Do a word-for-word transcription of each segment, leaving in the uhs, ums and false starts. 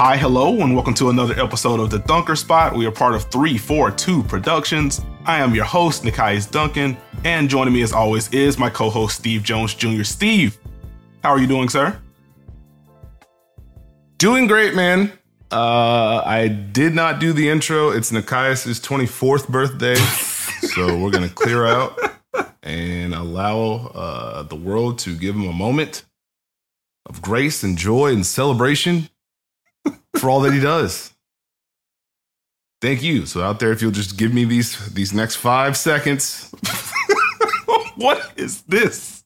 Hi, hello, and welcome to another episode of The Dunker Spot. We are part of three four two Productions. I am your host, Nikias Duncan, and joining me as always is my co-host, Steve Jones Junior Steve, how are you doing, sir? Doing great, man. Uh, I did not do the intro. It's Nikias' twenty-fourth birthday, so we're going to clear out and allow uh, the world to give him a moment of grace and joy and celebration for all that he does. Thank you. So out there, if you'll just give me these these next five seconds. What is this?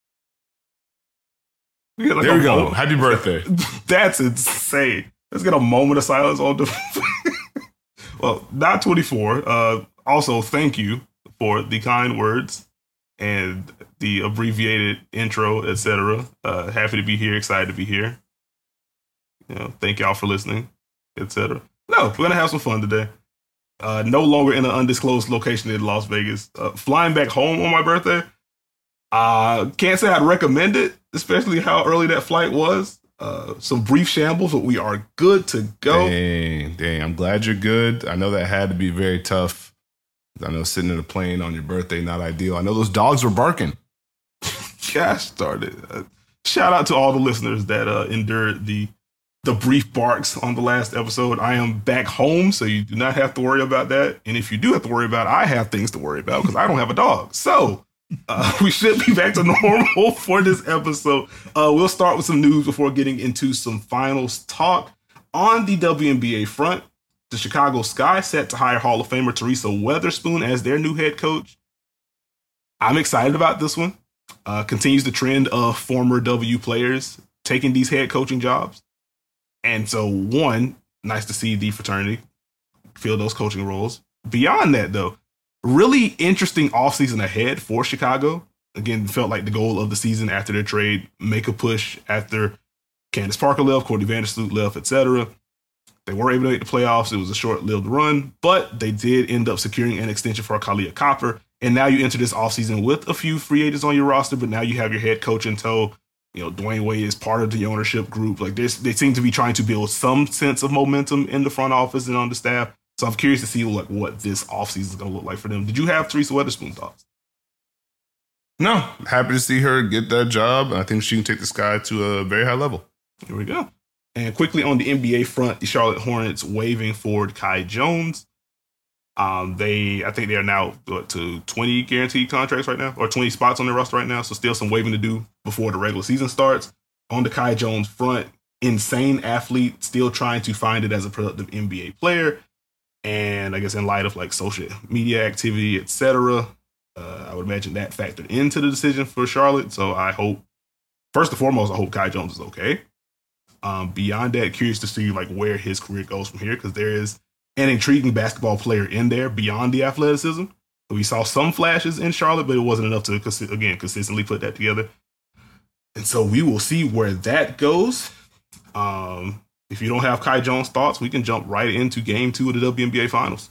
We like there we go. Moment. Happy birthday. That's insane. Let's get a moment of silence on the... Well, not twenty-four. Uh, also, thank you for the kind words and the abbreviated intro, et cetera. Uh, happy to be here. Excited to be here. You know, thank y'all for listening, et cetera. No, we're going to have some fun today. Uh, no longer in an undisclosed location in Las Vegas. Uh, flying back home on my birthday. Uh, can't say I'd recommend it, especially how early that flight was. Uh, some brief shambles, but we are good to go. Dang, dang. I'm glad you're good. I know that had to be very tough. I know sitting in a plane on your birthday, not ideal. I know those dogs were barking. Gosh, started. Uh, shout out to all the listeners that uh, endured the the brief barks on the last episode. I am back home, so you do not have to worry about that. And if you do have to worry about it, I have things to worry about because I don't have a dog. So uh, we should be back to normal for this episode. Uh, we'll start with some news before getting into some finals talk. On the W N B A front, the Chicago Sky set to hire Hall of Famer Teresa Weatherspoon as their new head coach. I'm excited about this one. Uh, continues the trend of former W players taking these head coaching jobs. And so, one, nice to see the fraternity fill those coaching roles. Beyond that, though, really interesting offseason ahead for Chicago. Again, felt like the goal of the season after their trade, make a push after Candace Parker left, Courtney Vandersloot left, et cetera. They weren't able to make the playoffs. It was a short-lived run, but they did end up securing an extension for Kahleah Copper. And now you enter this offseason with a few free agents on your roster, but now you have your head coach in tow. You know, Dwayne Wade is part of the ownership group. Like, they seem to be trying to build some sense of momentum in the front office and on the staff. So I'm curious to see like what this offseason is going to look like for them. Did you have Teresa Weatherspoon thoughts? No, happy to see her get that job. I think she can take the Sky to a very high level. Here we go. And quickly on the N B A front, the Charlotte Hornets waiving forward Kai Jones. Um, they, I think they are now what, to twenty guaranteed contracts right now, or twenty spots on their roster right now. So still some waiving to do before the regular season starts. On the Kai Jones front, insane athlete, still trying to find it as a productive N B A player. And I guess in light of like social media activity, et cetera, uh, I would imagine that factored into the decision for Charlotte. So I hope, first and foremost, I hope Kai Jones is okay. Um, beyond that, curious to see like where his career goes from here, because there is an intriguing basketball player in there beyond the athleticism. We saw some flashes in Charlotte, but it wasn't enough to, again, consistently put that together. And so we will see where that goes. Um, if you don't have Kai Jones thoughts, we can jump right into game two of the W N B A Finals.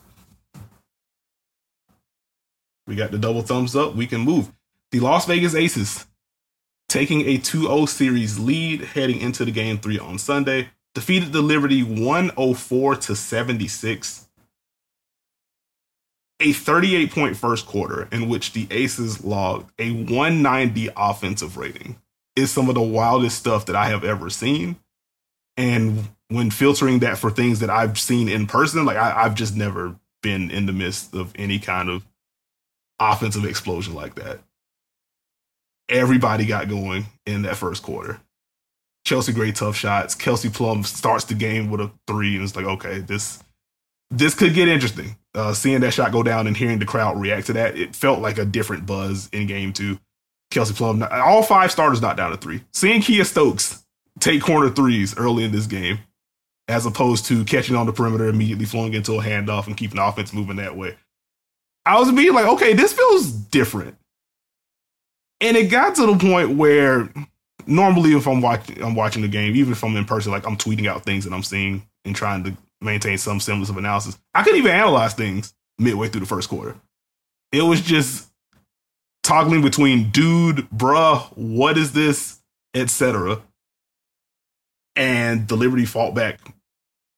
We got the double thumbs up. We can move. The Las Vegas Aces taking a two oh series lead heading into the game three on Sunday. Defeated the Liberty one oh four to seventy-six. A thirty-eight point first quarter in which the Aces logged a one ninety offensive rating is some of the wildest stuff that I have ever seen. And when filtering that for things that I've seen in person, like I, I've just never been in the midst of any kind of offensive explosion like that. Everybody got going in that first quarter. Chelsea Gray tough shots. Kelsey Plum starts the game with a three, and it's like, okay, this this could get interesting. Uh, seeing that shot go down and hearing the crowd react to that, it felt like a different buzz in game two. Kelsey Plum, all five starters not down to three. Seeing Kia Stokes take corner threes early in this game, as opposed to catching on the perimeter, immediately flowing into a handoff and keeping the offense moving that way. I was being like, okay, this feels different. And it got to the point where normally if I'm watching I'm watching the game, even if I'm in person, like I'm tweeting out things that I'm seeing and trying to maintain some semblance of analysis. I couldn't even analyze things midway through the first quarter. It was just toggling between dude, bruh, what is this, et cetera. And the Liberty fought back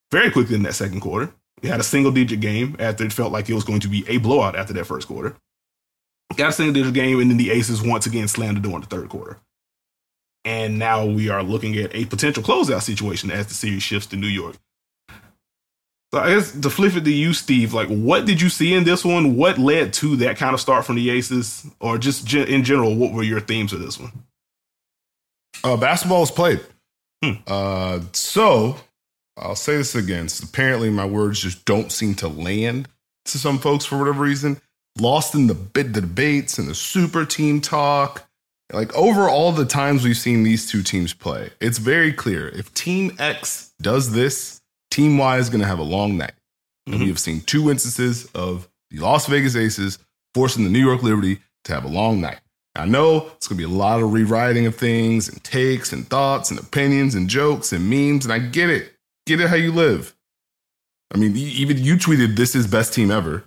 very quickly in that second quarter. We had a single digit game after it felt like it was going to be a blowout after that first quarter. Got a single digit game, and then the Aces once again slammed the door in the third quarter. And now we are looking at a potential closeout situation as the series shifts to New York. So I guess to flip it to you, Steve, like what did you see in this one? What led to that kind of start from the Aces? Or just in general, what were your themes of this one? Uh, basketball was played. Hmm. Uh, so I'll say this again. So apparently my words just don't seem to land to some folks for whatever reason. Lost in the, the debates and the super team talk. Like over all the times we've seen these two teams play, it's very clear. If Team X does this, Team Y is going to have a long night. Mm-hmm. And we have seen two instances of the Las Vegas Aces forcing the New York Liberty to have a long night. I know it's going to be a lot of rewriting of things and takes and thoughts and opinions and jokes and memes. And I get it. Get it how you live. I mean, even you tweeted, "This is best team ever."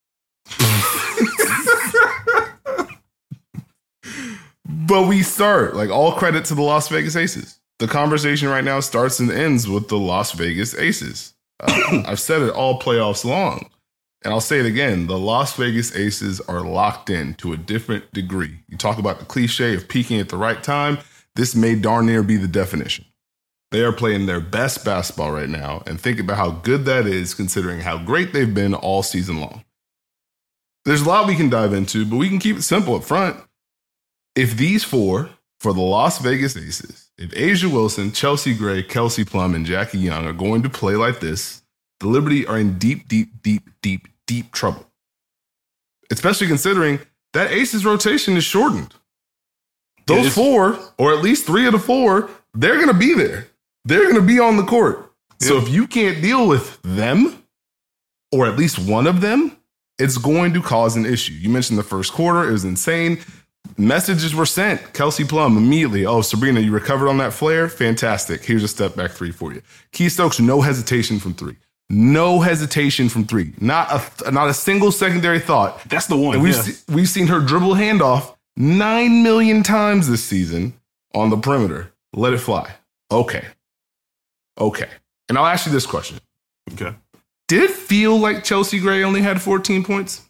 But we start, like, all credit to the Las Vegas Aces. The conversation right now starts and ends with the Las Vegas Aces. Uh, I've said it all playoffs long, and I'll say it again. The Las Vegas Aces are locked in to a different degree. You talk about the cliche of peaking at the right time. This may darn near be the definition. They are playing their best basketball right now, and think about how good that is considering how great they've been all season long. There's a lot we can dive into, but we can keep it simple up front. If these four, for the Las Vegas Aces, if A'ja Wilson, Chelsea Gray, Kelsey Plum, and Jackie Young are going to play like this, the Liberty are in deep, deep, deep, deep, deep trouble. Especially considering that Aces rotation is shortened. Those is- four, or at least three of the four, they're going to be there. They're going to be on the court. Yeah. So if you can't deal with them, or at least one of them, it's going to cause an issue. You mentioned the first quarter. It was insane. Messages were sent. Kelsey Plum immediately. Oh, Sabrina, you recovered on that flare? Fantastic. Here's a step back three for you. Key Stokes, no hesitation from three. No hesitation from three. Not a not a single secondary thought. That's the one. And we've, yeah. se- we've seen her dribble handoff nine million times this season on the perimeter. Let it fly. Okay. Okay. And I'll ask you this question. Okay. Did it feel like Chelsea Gray only had fourteen points?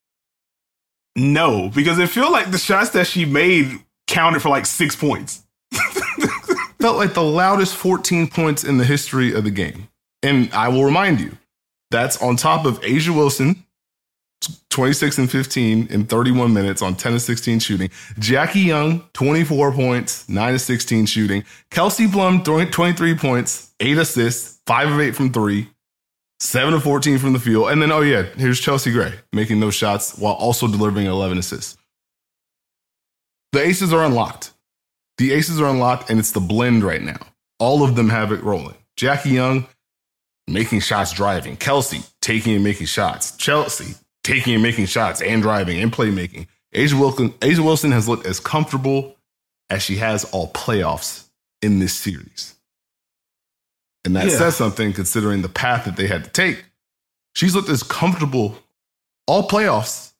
No, because it felt like the shots that she made counted for like six points. Felt like the loudest fourteen points in the history of the game. And I will remind you, that's on top of A'ja Wilson, twenty-six and fifteen in thirty-one minutes on ten of sixteen shooting. Jackie Young, twenty-four points, nine of sixteen shooting. Kelsey Plum, twenty-three points, eight assists, five of eight from three. seven of fourteen from the field. And then, oh yeah, here's Chelsea Gray making those shots while also delivering eleven assists. The Aces are unlocked. The Aces are unlocked, and it's the blend right now. All of them have it rolling. Jackie Young making shots, driving. Kelsey taking and making shots. Chelsea taking and making shots and driving and playmaking. A'ja Wilson, A'ja Wilson has looked as comfortable as she has all playoffs in this series. And that yeah. says something considering the path that they had to take. She's looked as comfortable all playoffs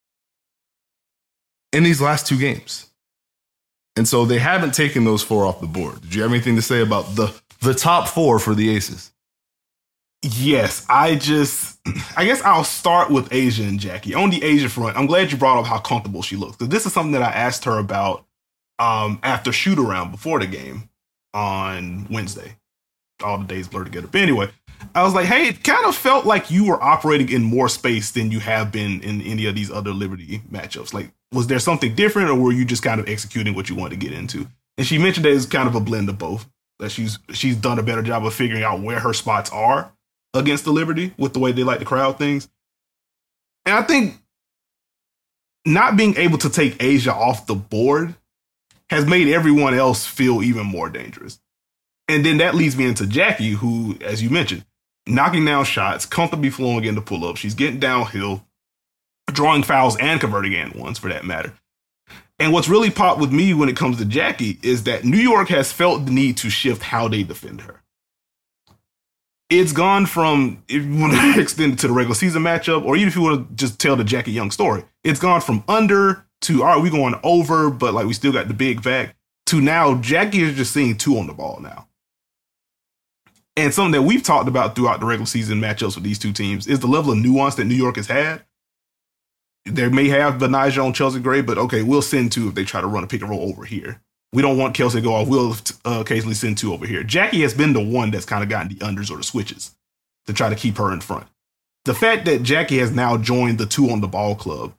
in these last two games. And so they haven't taken those four off the board. Did you have anything to say about the, the top four for the Aces? Yes, I just, I guess I'll start with A'ja and Jackie. On the A'ja front, I'm glad you brought up how comfortable she looks. Because this is something that I asked her about um, after shoot around before the game on Wednesday. All the days blur together. But anyway, I was like, hey, it kind of felt like you were operating in more space than you have been in any of these other Liberty matchups. Like, was there something different, or were you just kind of executing what you wanted to get into? And she mentioned that it's kind of a blend of both. That she's she's done a better job of figuring out where her spots are against the Liberty with the way they like to crowd things. And I think not being able to take A'ja off the board has made everyone else feel even more dangerous. And then that leads me into Jackie, who, as you mentioned, knocking down shots, comfortably flowing into pull-ups. She's getting downhill, drawing fouls and converting and ones for that matter. And what's really popped with me when it comes to Jackie is that New York has felt the need to shift how they defend her. It's gone from, if you want to extend it to the regular season matchup, or even if you want to just tell the Jackie Young story, it's gone from under to, all right, we're going over, but like we still got the big back, to now Jackie is just seeing two on the ball now. And something that we've talked about throughout the regular season matchups with these two teams is the level of nuance that New York has had. They may have Benijah on Chelsea Gray, but okay, we'll send two if they try to run a pick and roll over here. We don't want Kelsey to go off. We'll uh, occasionally send two over here. Jackie has been the one that's kind of gotten the unders or the switches to try to keep her in front. The fact that Jackie has now joined the two on the ball club,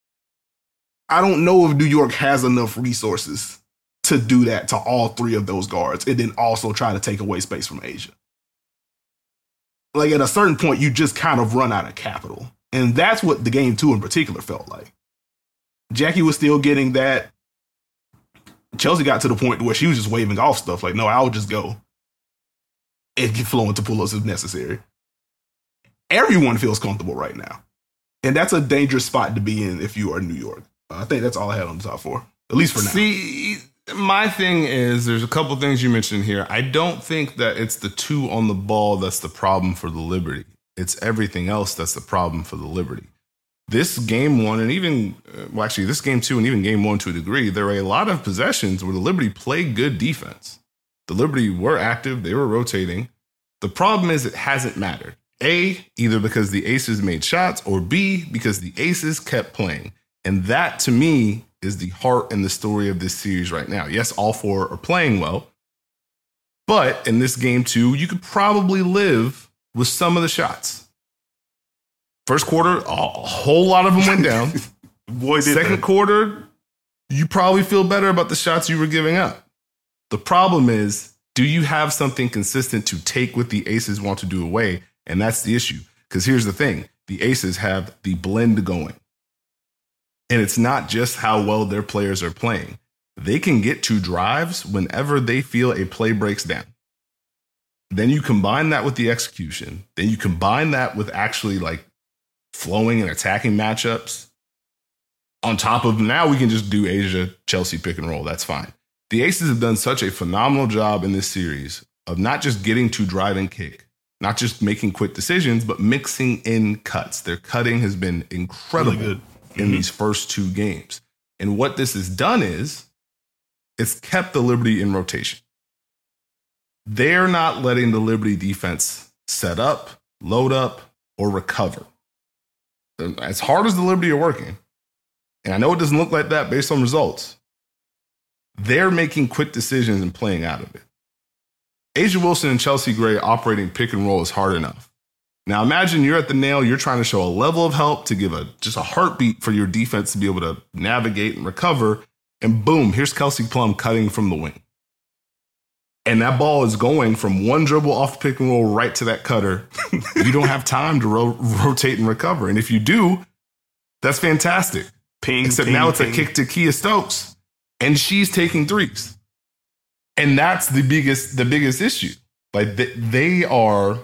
I don't know if New York has enough resources to do that to all three of those guards and then also try to take away space from A'ja. Like at a certain point, you just kind of run out of capital. And that's what the game two in particular felt like. Jackie was still getting that. Chelsea got to the point where she was just waving off stuff like, no, I'll just go and get flowing to pull-ups if necessary. Everyone feels comfortable right now. And that's a dangerous spot to be in if you are in New York. Uh, I think that's all I had on the top four, at least for now. See, my thing is there's a couple things you mentioned here. I don't think that it's the two on the ball that's the problem for the Liberty. It's everything else that's the problem for the Liberty. This game one and even, well, actually this game two and even game one to a degree, there are a lot of possessions where the Liberty played good defense. The Liberty were active. They were rotating. The problem is it hasn't mattered. A, either because the Aces made shots, or B, because the Aces kept playing. And that, to me, is the heart and the story of this series right now. Yes, all four are playing well. But in this game two, you could probably live with some of the shots. First quarter, a whole lot of them went down. Boy, did Second that. quarter, you probably feel better about the shots you were giving up. The problem is, do you have something consistent to take what the Aces want to do away? And that's the issue. Because here's the thing. The Aces have the blend going. And it's not just how well their players are playing. They can get two drives whenever they feel a play breaks down. Then you combine that with the execution. Then you combine that with actually like flowing and attacking matchups. On top of now, we can just do A'ja Chelsea pick and roll. That's fine. The Aces have done such a phenomenal job in this series of not just getting to drive and kick, not just making quick decisions, but mixing in cuts. Their cutting has been incredible Really good. in Mm-hmm. these first two games. And what this has done is it's kept the Liberty in rotation. They're not letting the Liberty defense set up, load up, or recover. As hard as the Liberty are working, and I know it doesn't look like that based on results, they're making quick decisions and playing out of it. A'ja Wilson and Chelsea Gray operating pick and roll is hard enough. Now imagine you're at the nail, you're trying to show a level of help to give a just a heartbeat for your defense to be able to navigate and recover, and boom, here's Kelsey Plum cutting from the wing. And that ball is going from one dribble off the pick and roll right to that cutter. You don't have time to ro- rotate and recover. And if you do, that's fantastic. Ping, Except ping, now it's ping. a kick to Kia Stokes, and she's taking threes. And that's the biggest, the biggest issue. Like they, they are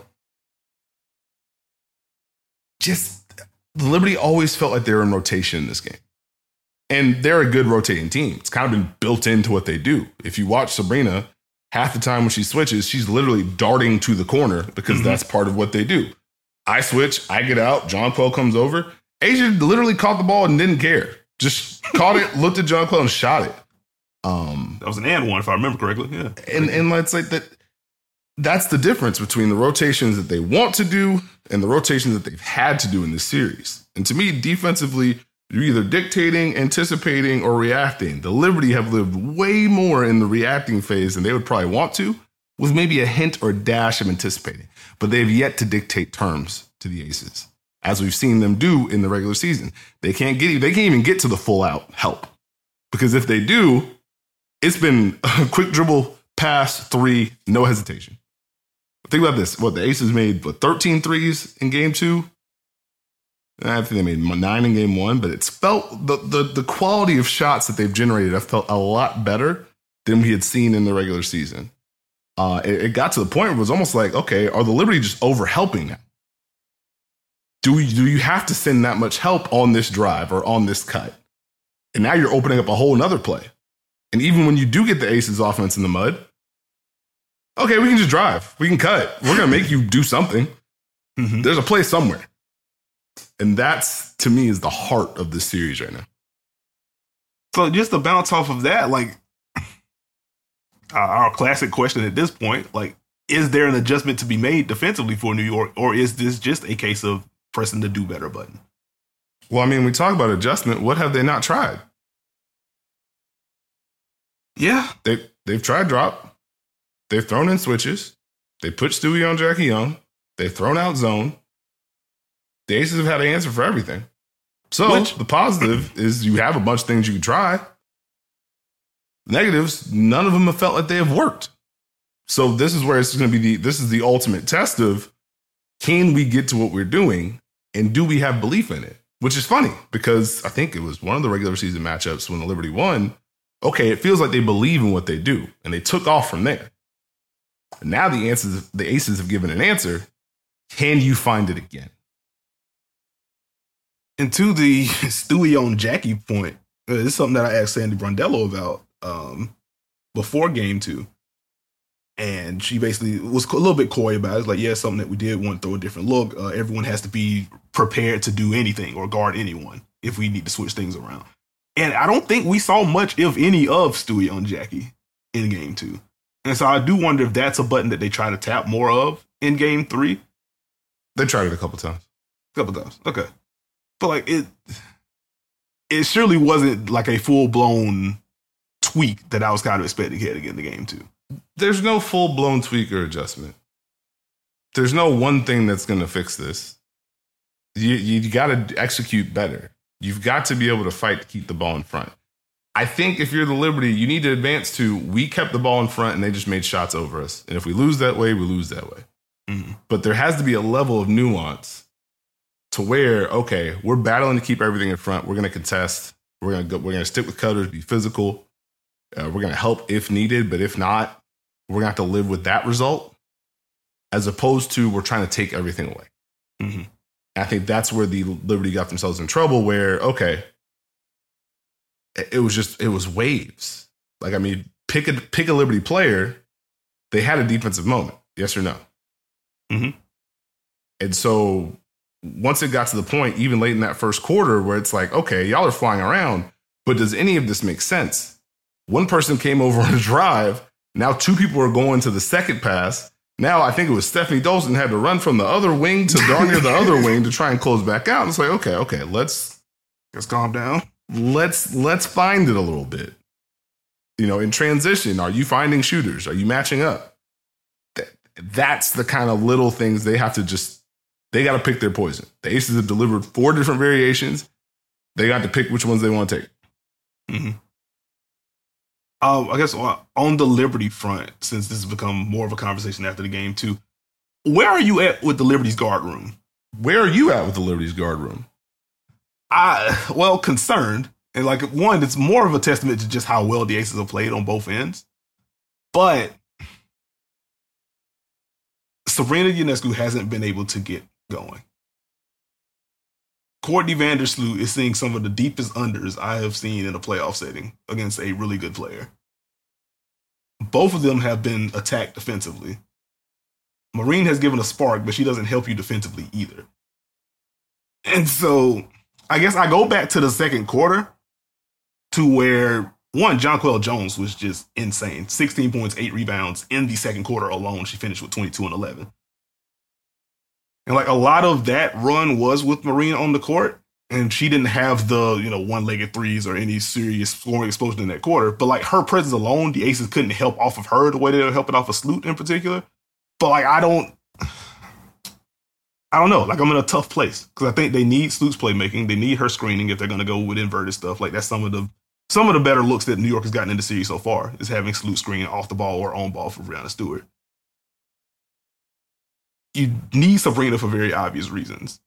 just, the Liberty always felt like they were in rotation in this game. And they're a good rotating team. It's kind of been built into what they do. If you watch Sabrina, half the time when she switches, she's literally darting to the corner because mm-hmm. that's part of what they do. I switch, I get out, Jonquel comes over. A'ja literally caught the ball and didn't care. Just caught it, looked at Jonquel and shot it. Um, that was an and one, if I remember correctly. Yeah. And and it's like that. That's the difference between the rotations that they want to do and the rotations that they've had to do in this series. And to me, defensively, you're either dictating, anticipating, or reacting. The Liberty have lived way more in the reacting phase than they would probably want to, with maybe a hint or dash of anticipating. But they've yet to dictate terms to the Aces, as we've seen them do in the regular season. They can't get, they can't even get to the full out help, because if they do, it's been a quick dribble, pass, three, no hesitation. Think about this. What, the Aces made what, thirteen threes in game two? I think they made nine in game one, but it's felt the, the the quality of shots that they've generated have felt a lot better than we had seen in the regular season. Uh, it, it got to the point where it was almost like, okay, are the Liberty just over helping now? Do we, do you have to send that much help on this drive or on this cut? And now you're opening up a whole nother play. And even when you do get the Aces offense in the mud, okay, we can just drive. We can cut. We're going to make you do something. Mm-hmm. There's a play somewhere. And that's, to me, is the heart of this series right now. So just to bounce off of that, like, uh, our classic question at this point, like, is there an adjustment to be made defensively for New York, or is this just a case of pressing the do better button? Well, I mean, we talk about adjustment. What have they not tried? Yeah. They, they've tried drop. They've thrown in switches. They put Stewie on Jackie Young. They've thrown out zone. The Aces have had an answer for everything. So Which, the positive is you have a bunch of things you can try. Negatives, none of them have felt like they have worked. So this is where it's going to be the, this is the ultimate test of, can we get to what we're doing and do we have belief in it? Which is funny because I think it was one of the regular season matchups when the Liberty won. Okay, it feels like they believe in what they do and they took off from there. Now the answers, the Aces have given an answer. Can you find it again? And to the Stewie on Jackie point, uh, this is something that I asked Sandy Brondello about um, before game two. And she basically was a little bit coy about it. It's like, yeah, it's something that we did want to throw a different look. Uh, everyone has to be prepared to do anything or guard anyone if we need to switch things around. And I don't think we saw much, if any, of Stewie on Jackie in game two. And so I do wonder if that's a button that they try to tap more of in game three. They tried it a couple times. A couple times. Okay. But like it, it surely wasn't like a full blown tweak that I was kind of expecting heading into game two. There's no full blown tweak or adjustment. There's no one thing that's going to fix this. You you got to execute better. You've got to be able to fight to keep the ball in front. I think if you're the Liberty, you need to advance to, we kept the ball in front and they just made shots over us. And if we lose that way, we lose that way. Mm-hmm. But there has to be a level of nuance to where, okay, we're battling to keep everything in front. We're going to contest. We're going to go, we're going to stick with cutters, be physical. Uh, we're going to help if needed, but if not, we're going to have to live with that result, as opposed to we're trying to take everything away. Mm-hmm. I think that's where the Liberty got themselves in trouble, where, okay, it was just, it was waves. Like, I mean, pick a, pick a Liberty player, they had a defensive moment, yes or no? Mm-hmm. And so once it got to the point, even late in that first quarter, where it's like, okay, y'all are flying around, but does any of this make sense? One person came over on a drive. Now two people are going to the second pass. Now I think it was Stephanie Dolson had to run from the other wing to darn near the other wing to try and close back out. And it's like, okay, okay, let's let's calm down. Let's let's find it a little bit. You know, in transition, are you finding shooters? Are you matching up? That's the kind of little things they have to just, they got to pick their poison. The Aces have delivered four different variations. They got to pick which ones they want to take. Mm-hmm. Um, I guess on the Liberty front, since this has become more of a conversation after the game too, where are you at with the Liberty's guard room? Where are you at with the Liberty's guard room? I, well, concerned. And like, one, it's more of a testament to just how well the Aces have played on both ends. But Sabrina Ionescu hasn't been able to get going. Courtney Vandersloot is seeing some of the deepest unders I have seen in a playoff setting against a really good player. Both of them have been attacked defensively. Marine has given a spark, but she doesn't help you defensively either. And so I guess I go back to the second quarter to where, one, Jonquel Jones was just insane. sixteen points, eight rebounds in the second quarter alone. She finished with twenty-two and eleven. And like a lot of that run was with Marine on the court, and she didn't have the, you know, one-legged threes or any serious scoring explosion in that quarter. But like her presence alone, the Aces couldn't help off of her the way they were helping off of Sloot in particular. But like, I don't, I don't know. Like, I'm in a tough place because I think they need Sloot's playmaking. They need her screening if they're going to go with inverted stuff. Like that's some of the some of the better looks that New York has gotten in the series so far is having Sloot screen off the ball or on ball for Breanna Stewart. You need Sabrina for very obvious reasons.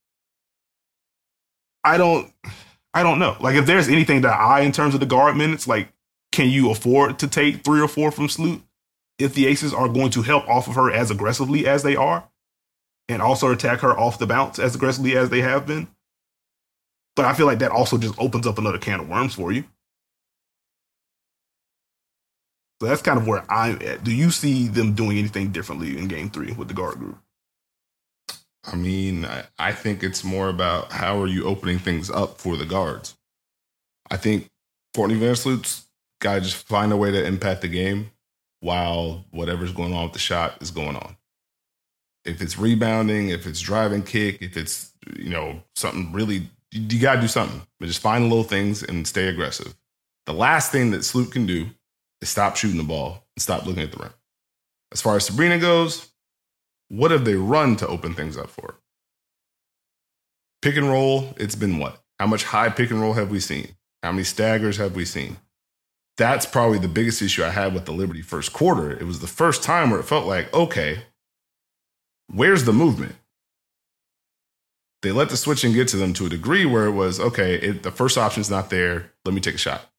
I don't, I don't know. Like if there's anything that I, in terms of the guard minutes, like, can you afford to take three or four from Sloot if the Aces are going to help off of her as aggressively as they are and also attack her off the bounce as aggressively as they have been? But I feel like that also just opens up another can of worms for you. So that's kind of where I'm at. Do you see them doing anything differently in game three with the guard group? I mean, I, I think it's more about how are you opening things up for the guards. I think Courtney Vandersloot's got to just find a way to impact the game. while whatever's going on with the shot is going on. If it's rebounding, if it's driving kick, if it's, you know, something really, you, you got to do something. But just find the little things and stay aggressive. The last thing that Sloot can do is stop shooting the ball and stop looking at the rim. As far as Sabrina goes, what have they run to open things up for? Pick and roll, it's been what? How much high pick and roll have we seen? How many staggers have we seen? That's probably the biggest issue I had with the Liberty first quarter. It was the first time where it felt like, okay, where's the movement? They let the switching get to them to a degree where it was, okay, it, the first option's not there. Let me take a shot.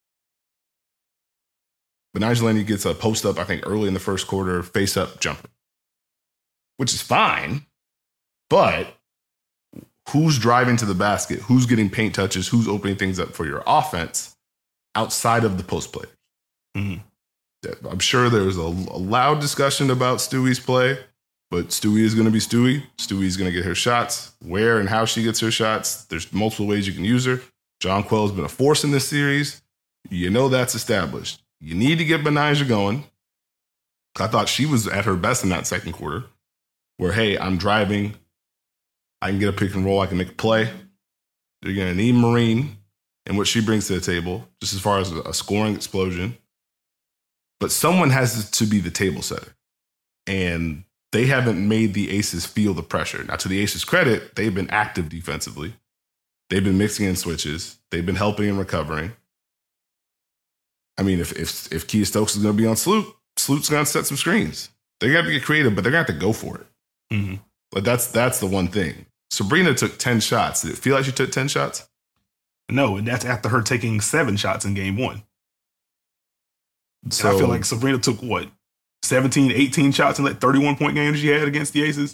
But Betnijah gets a post up, I think, early in the first quarter, face up jumper, which is fine. But who's driving to the basket? Who's getting paint touches? Who's opening things up for your offense outside of the post players? Mm-hmm. I'm sure there's a, a loud discussion about Stewie's play, but Stewie is going to be Stewie. Stewie's going to get her shots. Where and how she gets her shots, there's multiple ways you can use her. Jonquel has been a force in this series. You know that's established. You need to get Betnijah going. I thought she was at her best in that second quarter where, hey, I'm driving. I can get a pick and roll. I can make a play. They're going to need Marine and what she brings to the table, just as far as a scoring explosion. But someone has to be the table setter. And they haven't made the Aces feel the pressure. Now, to the Aces' credit, they've been active defensively. They've been mixing in switches. They've been helping and recovering. I mean, if if if Kia Stokes is going to be on Sloot, Sloot's going to set some screens. They got to get creative, but they're going to have to go for it. Mm-hmm. But that's that's the one thing. Sabrina took ten shots. Did it feel like she took ten shots? No, and that's after her taking seven shots in game one. So and I feel like Sabrina took, what, seventeen, eighteen shots in that thirty-one point game she had against the Aces?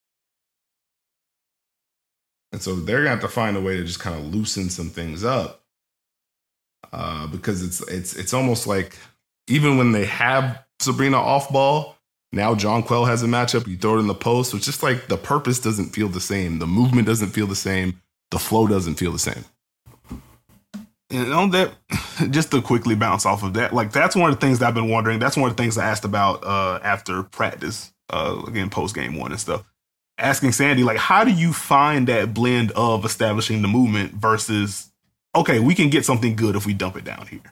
And so they're going to have to find a way to just kind of loosen some things up. Uh, because it's it's it's almost like even when they have Sabrina off ball, now Jonquel has a matchup. You throw it in the post. So it's just like the purpose doesn't feel the same. The movement doesn't feel the same. The flow doesn't feel the same. And on that, just to quickly bounce off of that, like that's one of the things that I've been wondering. That's one of the things I asked about uh, after practice, uh, again, post game one and stuff. Asking Sandy, like, how do you find that blend of establishing the movement versus, okay, we can get something good if we dump it down here.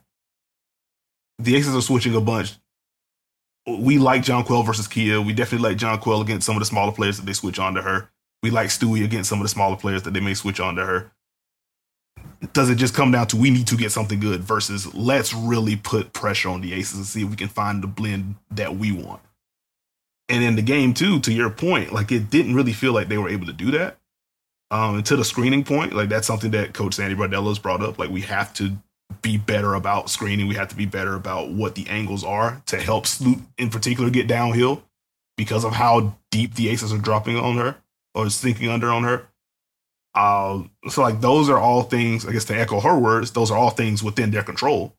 The Aces are switching a bunch. We like Jonquel versus Kia. We definitely like Jonquel against some of the smaller players that they switch on to her. We like Stewie against some of the smaller players that they may switch on to her. Does it just come down to we need to get something good versus let's really put pressure on the Aces and see if we can find the blend that we want? And in the game, too, to your point, like it didn't really feel like they were able to do that. Um, and to the screening point, like that's something that Coach Sandy Bardello's brought up. Like we have to be better about screening. We have to be better about what the angles are to help Sloot in particular get downhill because of how deep the Aces are dropping on her or sinking under on her. Uh, so like those are all things, I guess to echo her words, those are all things within their control.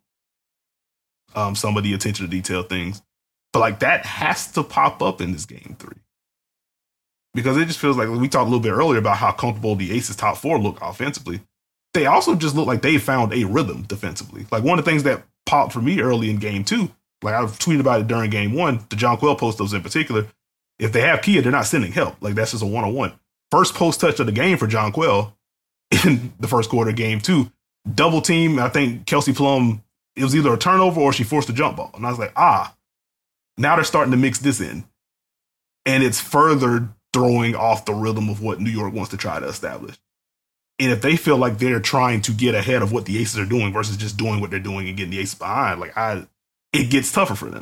Um, some of the attention to detail things. But like that has to pop up in this game three. Because it just feels like we talked a little bit earlier about how comfortable the Aces top four look offensively. They also just look like they found a rhythm defensively. Like one of the things that popped for me early in game two, like I've tweeted about it during game one, the Jonquel post-ups in particular, if they have Kia, they're not sending help. Like that's just a one-on-one. First post touch of the game for Jonquel in the first quarter of game two, double team. I think Kelsey Plum, it was either a turnover or she forced a jump ball. And I was like, ah, now they're starting to mix this in. And it's further throwing off the rhythm of what New York wants to try to establish. And if they feel like they're trying to get ahead of what the Aces are doing versus just doing what they're doing and getting the Aces behind, like I, it gets tougher for them.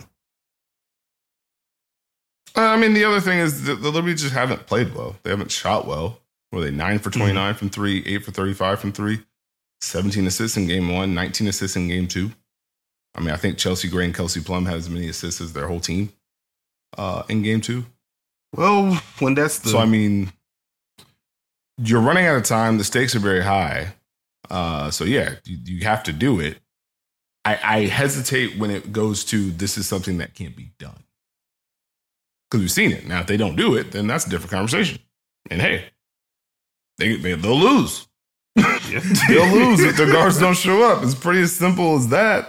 I mean, the other thing is that the Liberty just haven't played well. They haven't shot well. Were they nine for twenty-nine mm-hmm. from three, eight for thirty-five from three, seventeen assists in game one, nineteen assists in game two. I mean, I think Chelsea Gray and Kelsey Plum had as many assists as their whole team uh, in game two. Well, when that's the... So, I mean, you're running out of time. The stakes are very high. Uh, so, yeah, you, you have to do it. I, I hesitate when it goes to this is something that can't be done. Because we've seen it. Now, if they don't do it, then that's a different conversation. And, hey, they, they, they'll lose. They'll lose if their guards don't show up. It's pretty as simple as that.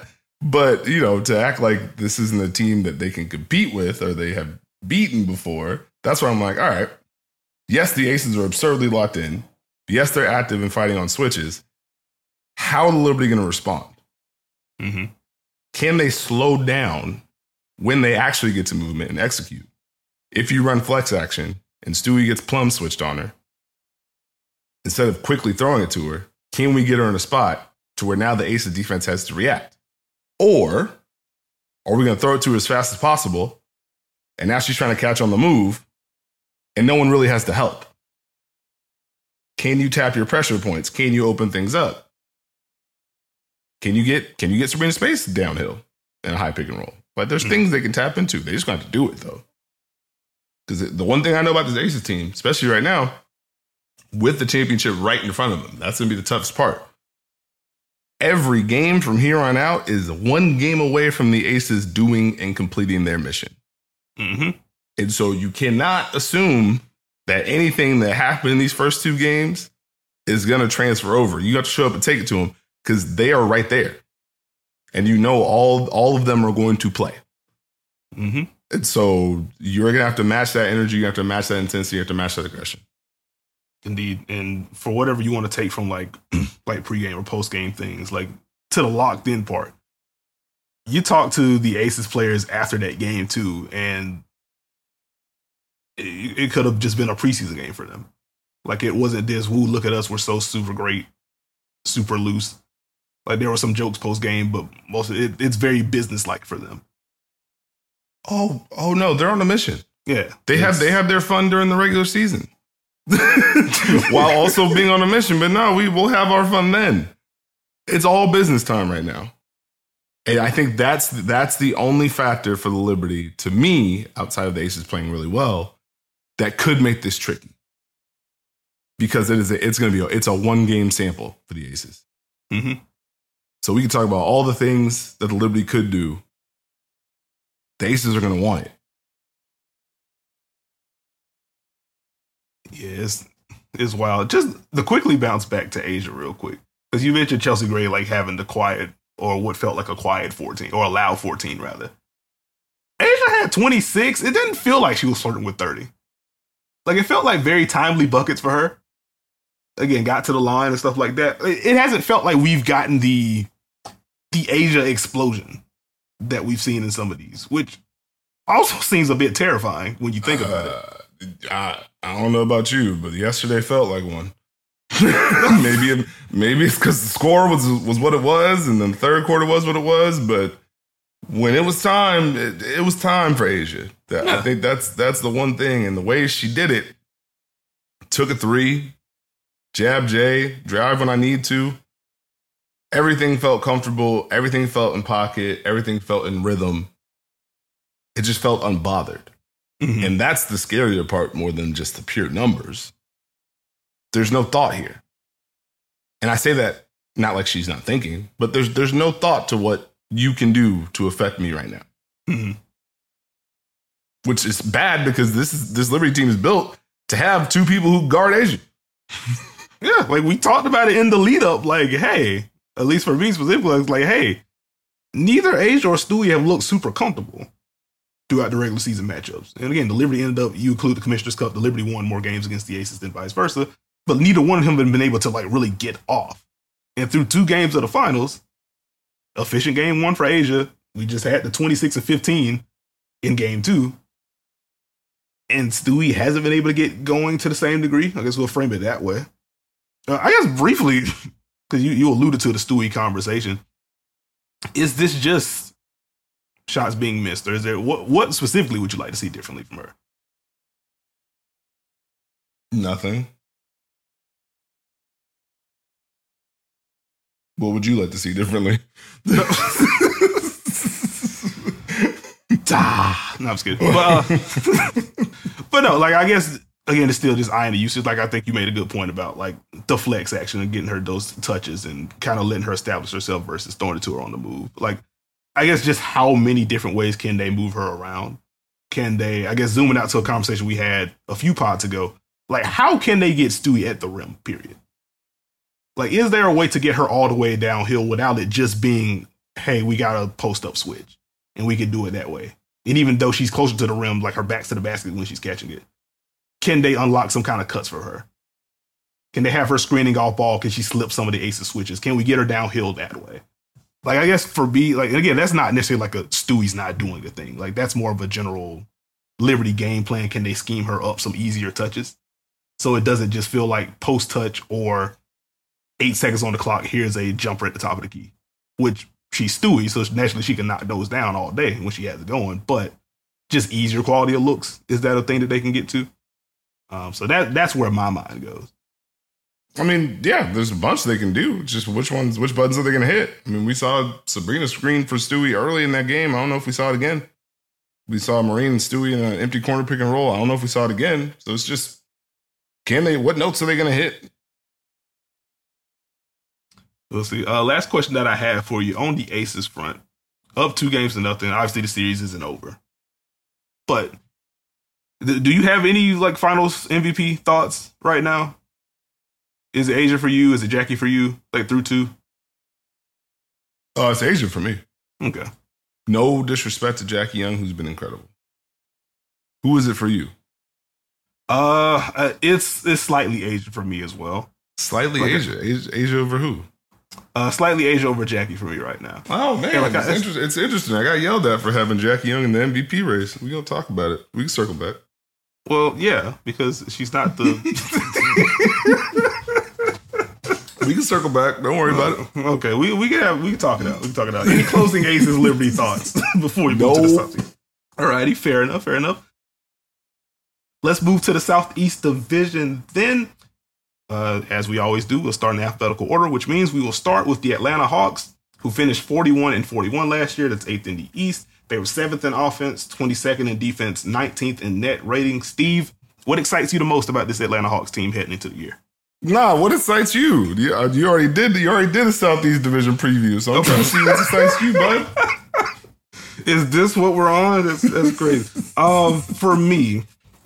But, you know, to act like this isn't a team that they can compete with or they have beaten before, that's where I'm like, all right, yes, the Aces are absurdly locked in. Yes, they're active and fighting on switches. How are the Liberty going to respond? Mm-hmm. Can they slow down when they actually get to movement and execute? If you run flex action and Stewie gets plum switched on her, instead of quickly throwing it to her, can we get her in a spot to where now the Aces defense has to react? Or are we going to throw it to her as fast as possible, and now she's trying to catch on the move, and no one really has to help? Can you tap your pressure points? Can you open things up? Can you get can you get Sabrina Space downhill in a high pick and roll? Like, there's mm-hmm. things they can tap into. They just got to do it, though. Because the one thing I know about this Aces team, especially right now, with the championship right in front of them, that's going to be the toughest part. Every game from here on out is one game away from the Aces doing and completing their mission. Mm-hmm. And so you cannot assume that anything that happened in these first two games is going to transfer over. You got to show up and take it to them because they are right there. And you know all, all of them are going to play. Mm-hmm. And so you're going to have to match that energy. You have to match that intensity. You have to match that aggression. Indeed. And for whatever you want to take from like like pregame or postgame things, like to the locked in part, you talk to the Aces players after that game too, and it, it could have just been a preseason game for them. Like, it wasn't this, woo, look at us, we're so super great, super loose. Like, there were some jokes post game, but most of it, it's very business-like for them. Oh, oh no, they're on a mission. Yeah. They have they have their fun during the regular season. While also being on a mission, but no, we will have our fun then. It's all business time right now. And I think that's that's the only factor for the Liberty, to me, outside of the Aces playing really well, that could make this tricky. Because it is a, it's going to be a, it's a one game sample for the Aces. Mm-hmm. So we can talk about all the things that the Liberty could do. The Aces are going to want it. Yeah, it's, it's wild. Just the quickly bounce back to A'ja real quick. Because you mentioned Chelsea Gray like having the quiet, or what felt like a quiet fourteen, or a loud fourteen rather. A'ja had twenty-six. It didn't feel like she was flirting with thirty. Like, it felt like very timely buckets for her. Again, got to the line and stuff like that. It, it hasn't felt like we've gotten the the A'ja explosion that we've seen in some of these, which also seems a bit terrifying when you think about uh, it. I, I don't know about you, but yesterday felt like one. maybe it, maybe it's because the score was was what it was, and then the third quarter was what it was. But when it was time, it, it was time for A'ja. That, yeah. I think that's that's the one thing, and the way she did it, took a three, jab J, drive when I need to. Everything felt comfortable. Everything felt in pocket. Everything felt in rhythm. It just felt unbothered. Mm-hmm. And that's the scarier part more than just the pure numbers. There's no thought here. And I say that not like she's not thinking, but there's there's no thought to what you can do to affect me right now. Mm-hmm. Which is bad because this is this Liberty team is built to have two people who guard A'ja. Yeah, like we talked about it in the lead up, like, hey, at least for me specifically, it's like, hey, neither A'ja or Stewie have looked super comfortable throughout the regular season matchups. And again, the Liberty ended up, you include the Commissioner's Cup, the Liberty won more games against the Aces than vice versa, but neither one of them have been able to like really get off. And through two games of the finals, efficient game one for A'ja, we just had the twenty-six and fifteen in game two. And Stewie hasn't been able to get going to the same degree. I guess we'll frame it that way. Uh, I guess briefly, because you, you alluded to the Stewie conversation, is this just shots being missed, or is there what what specifically would you like to see differently from her? Nothing. What would you like to see differently? No, I'm just kidding. But, uh, but no, like, I guess, again, it's still just eyeing the usage. Like, I think you made a good point about, like, the flex action and getting her those touches and kind of letting her establish herself versus throwing it to her on the move. Like, I guess just how many different ways can they move her around? Can they, I guess, zooming out to a conversation we had a few pods ago, like, how can they get Stewie at the rim, period? Like, is there a way to get her all the way downhill without it just being hey, we got a post up switch and we can do it that way. And even though she's closer to the rim, like her back's to the basket when she's catching it, can they unlock some kind of cuts for her? Can they have her screening off ball? Can she slip some of the aces switches? Can we get her downhill that way? Like, I guess for me, like, again, that's not necessarily like a Stewie's not doing the thing. Like, that's more of a general Liberty game plan. Can they scheme her up some easier touches? So it doesn't just feel like post touch or eight seconds on the clock, here's a jumper at the top of the key, which she's Stewie, so naturally she can knock those down all day when she has it going. But just easier quality of looks, is that a thing that they can get to? Um, so that that's where my mind goes. I mean, yeah, there's a bunch they can do. Just which ones, which buttons are they going to hit? I mean, we saw Sabrina screen for Stewie early in that game. I don't know if we saw it again. We saw Marine and Stewie in an empty corner pick and roll. I don't know if we saw it again. So it's just, can they, what notes are they going to hit? We'll see. Uh, last question that I have for you on the Aces front. Up two games to nothing. Obviously, the series isn't over. But th- do you have any like finals M V P thoughts right now? Is it Asia for you? Is it Jackie for you? Like through two? Oh, uh, it's Asia for me. Okay. No disrespect to Jackie Young, who's been incredible. Who is it for you? Uh, uh it's it's slightly Asia for me as well. Slightly like Asia. Asia. Asia over who? Uh, slightly Asia over Jackie for me right now. Oh man, yeah, like it's, I, interesting. it's interesting. I got yelled at for having Jackie Young in the M V P race. We're gonna talk about it. We can circle back. Well, yeah, because she's not the. We can circle back. Don't worry about it. Okay, we we can have we can talk it out. We can talk it out. Any closing Aces Liberty thoughts before we move no. to the Southeast? Alrighty, fair enough, fair enough. Let's move to the Southeast Division then. Uh, as we always do, we'll start in alphabetical order, which means we will start with the Atlanta Hawks, who finished forty-one and forty-one last year. That's eighth in the East. They were seventh in offense, twenty-second in defense, nineteenth in net rating. Steve, what excites you the most about this Atlanta Hawks team heading into the year? Nah, what excites you? You, uh, you already did. You already did a Southeast Division preview, so I'm okay. trying to see what excites you, bud. Is this what we're on? That's, that's crazy. Um, for me,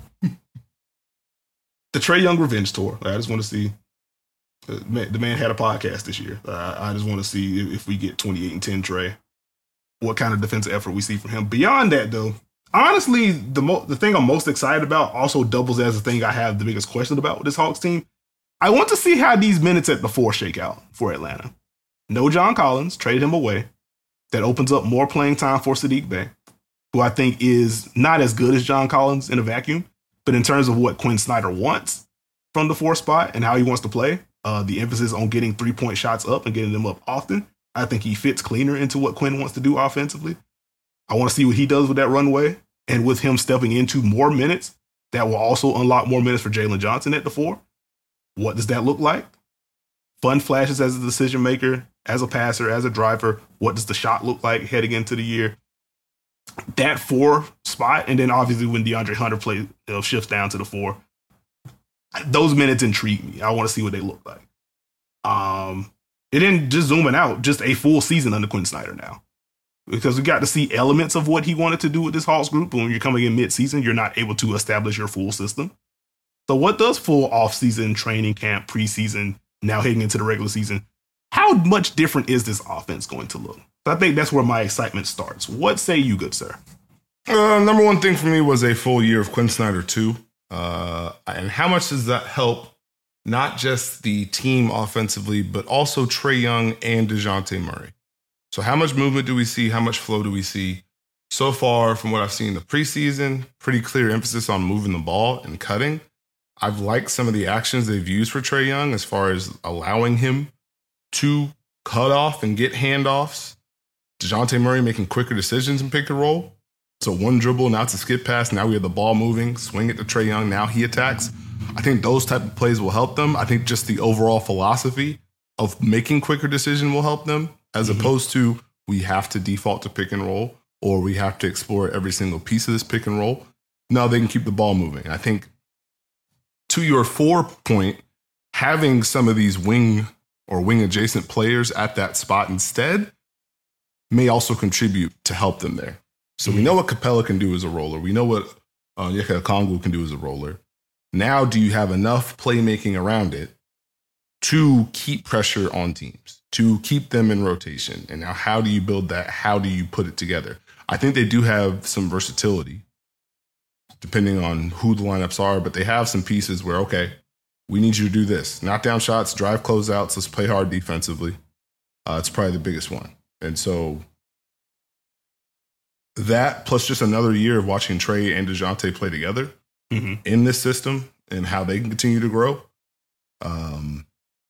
the Trae Young Revenge Tour. I just want to see. Uh, man, the man had a podcast this year. Uh, I just want to see if, if we get twenty-eight and ten Trae, what kind of defensive effort we see from him. Beyond that, though, honestly, the mo- the thing I'm most excited about also doubles as the thing I have the biggest question about with this Hawks team. I want to see how these minutes at the four shake out for Atlanta. No John Collins, traded him away. That opens up more playing time for Saddiq Bey, who I think is not as good as John Collins in a vacuum, but in terms of what Quinn Snyder wants from the four spot and how he wants to play, uh, the emphasis on getting three-point shots up and getting them up often, I think he fits cleaner into what Quinn wants to do offensively. I want to see what he does with that runway, and with him stepping into more minutes, that will also unlock more minutes for Jalen Johnson at the four. What does that look like? Fun flashes as a decision maker, as a passer, as a driver. What does the shot look like heading into the year? That four spot, and then obviously when DeAndre Hunter plays, you know, shifts down to the four, those minutes intrigue me. I want to see what they look like. Um, and then just zooming out, just a full season under Quinn Snyder now. Because we got to see elements of what he wanted to do with this Hawks group. But when you're coming in mid-season, you're not able to establish your full system. So what does full off-season, training camp, preseason, now heading into the regular season, how much different is this offense going to look? So I think that's where my excitement starts. What say you, good sir? Uh, number one thing for me was a full year of Quinn Snyder too. Uh, and how much does that help not just the team offensively, but also Trae Young and DeJounte Murray? So how much movement do we see? How much flow do we see? So far, from what I've seen in the preseason, pretty clear emphasis on moving the ball and cutting. I've liked some of the actions they've used for Trae Young as far as allowing him to cut off and get handoffs. DeJounte Murray making quicker decisions in pick and roll. So one dribble, now it's a skip pass. Now we have the ball moving, swing it to Trae Young. Now he attacks. I think those type of plays will help them. I think just the overall philosophy of making quicker decision will help them, as mm-hmm. opposed to we have to default to pick and roll or we have to explore every single piece of this pick and roll. No, they can keep the ball moving. I think to your four point, having some of these wing or wing adjacent players at that spot instead may also contribute to help them there. So we know what Capella can do as a roller. We know what uh, Onyeka Okongwu can do as a roller. Now, do you have enough playmaking around it to keep pressure on teams? to keep them in rotation. And now how do you build that? How do you put it together? I think they do have some versatility depending on who the lineups are, but they have some pieces where, okay, we need you to do this. Knock down shots, drive closeouts, let's play hard defensively. Uh, it's probably the biggest one. And so that plus just another year of watching Trae and DeJounte play together mm-hmm. in this system and how they can continue to grow. Um,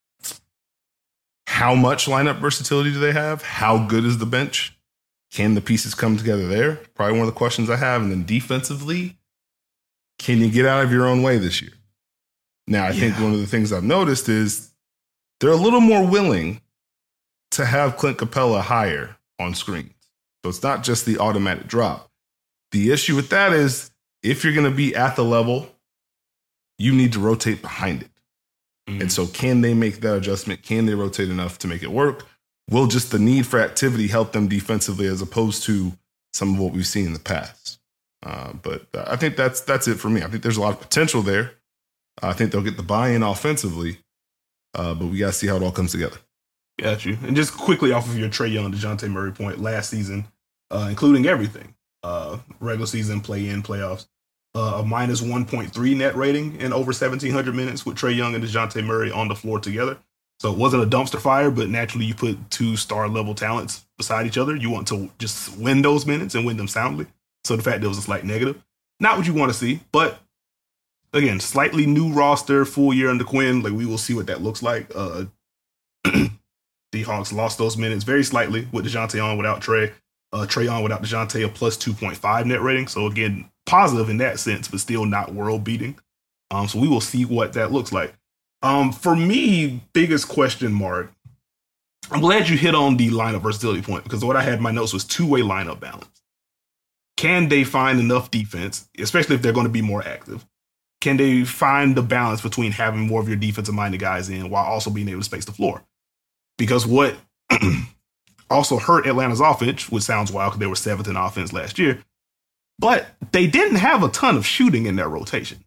how much lineup versatility do they have? How good is the bench? Can the pieces come together there? Probably one of the questions I have. And then defensively, can you get out of your own way this year? Now, I yeah. think one of the things I've noticed is they're a little more willing to have Clint Capella higher on screens. So it's not just the automatic drop. The issue with that is if you're going to be at the level, you need to rotate behind it. Mm. And so can they make that adjustment? Can they rotate enough to make it work? Will just the need for activity help them defensively as opposed to some of what we've seen in the past? Uh, but I think that's that's it for me. I think there's a lot of potential there. I think they'll get the buy-in offensively, uh, but we got to see how it all comes together. Got you. And just quickly off of your Trae Young, DeJounte Murray point, last season, uh, including everything, uh, regular season, play-in, playoffs, uh, a minus one point three net rating in over seventeen hundred minutes with Trae Young and DeJounte Murray on the floor together. So it wasn't a dumpster fire, but naturally you put two star-level talents beside each other. You want to just win those minutes and win them soundly. So the fact there was a slight negative, not what you want to see, but again, slightly new roster, full year under Quinn. Like we will see what that looks like. Uh, the Hawks lost those minutes very slightly with DeJounte on without Trae. Uh, Trae on without DeJounte, a plus two point five net rating. So again, positive in that sense, but still not world beating. Um, so we will see what that looks like. Um, for me, biggest question mark. I'm glad you hit on the lineup versatility point because what I had in my notes was two-way lineup balance. Can they find enough defense, especially if they're going to be more active? Can they find the balance between having more of your defensive-minded guys in while also being able to space the floor? Because what also hurt Atlanta's offense, which sounds wild because they were seventh in offense last year, but they didn't have a ton of shooting in their rotation.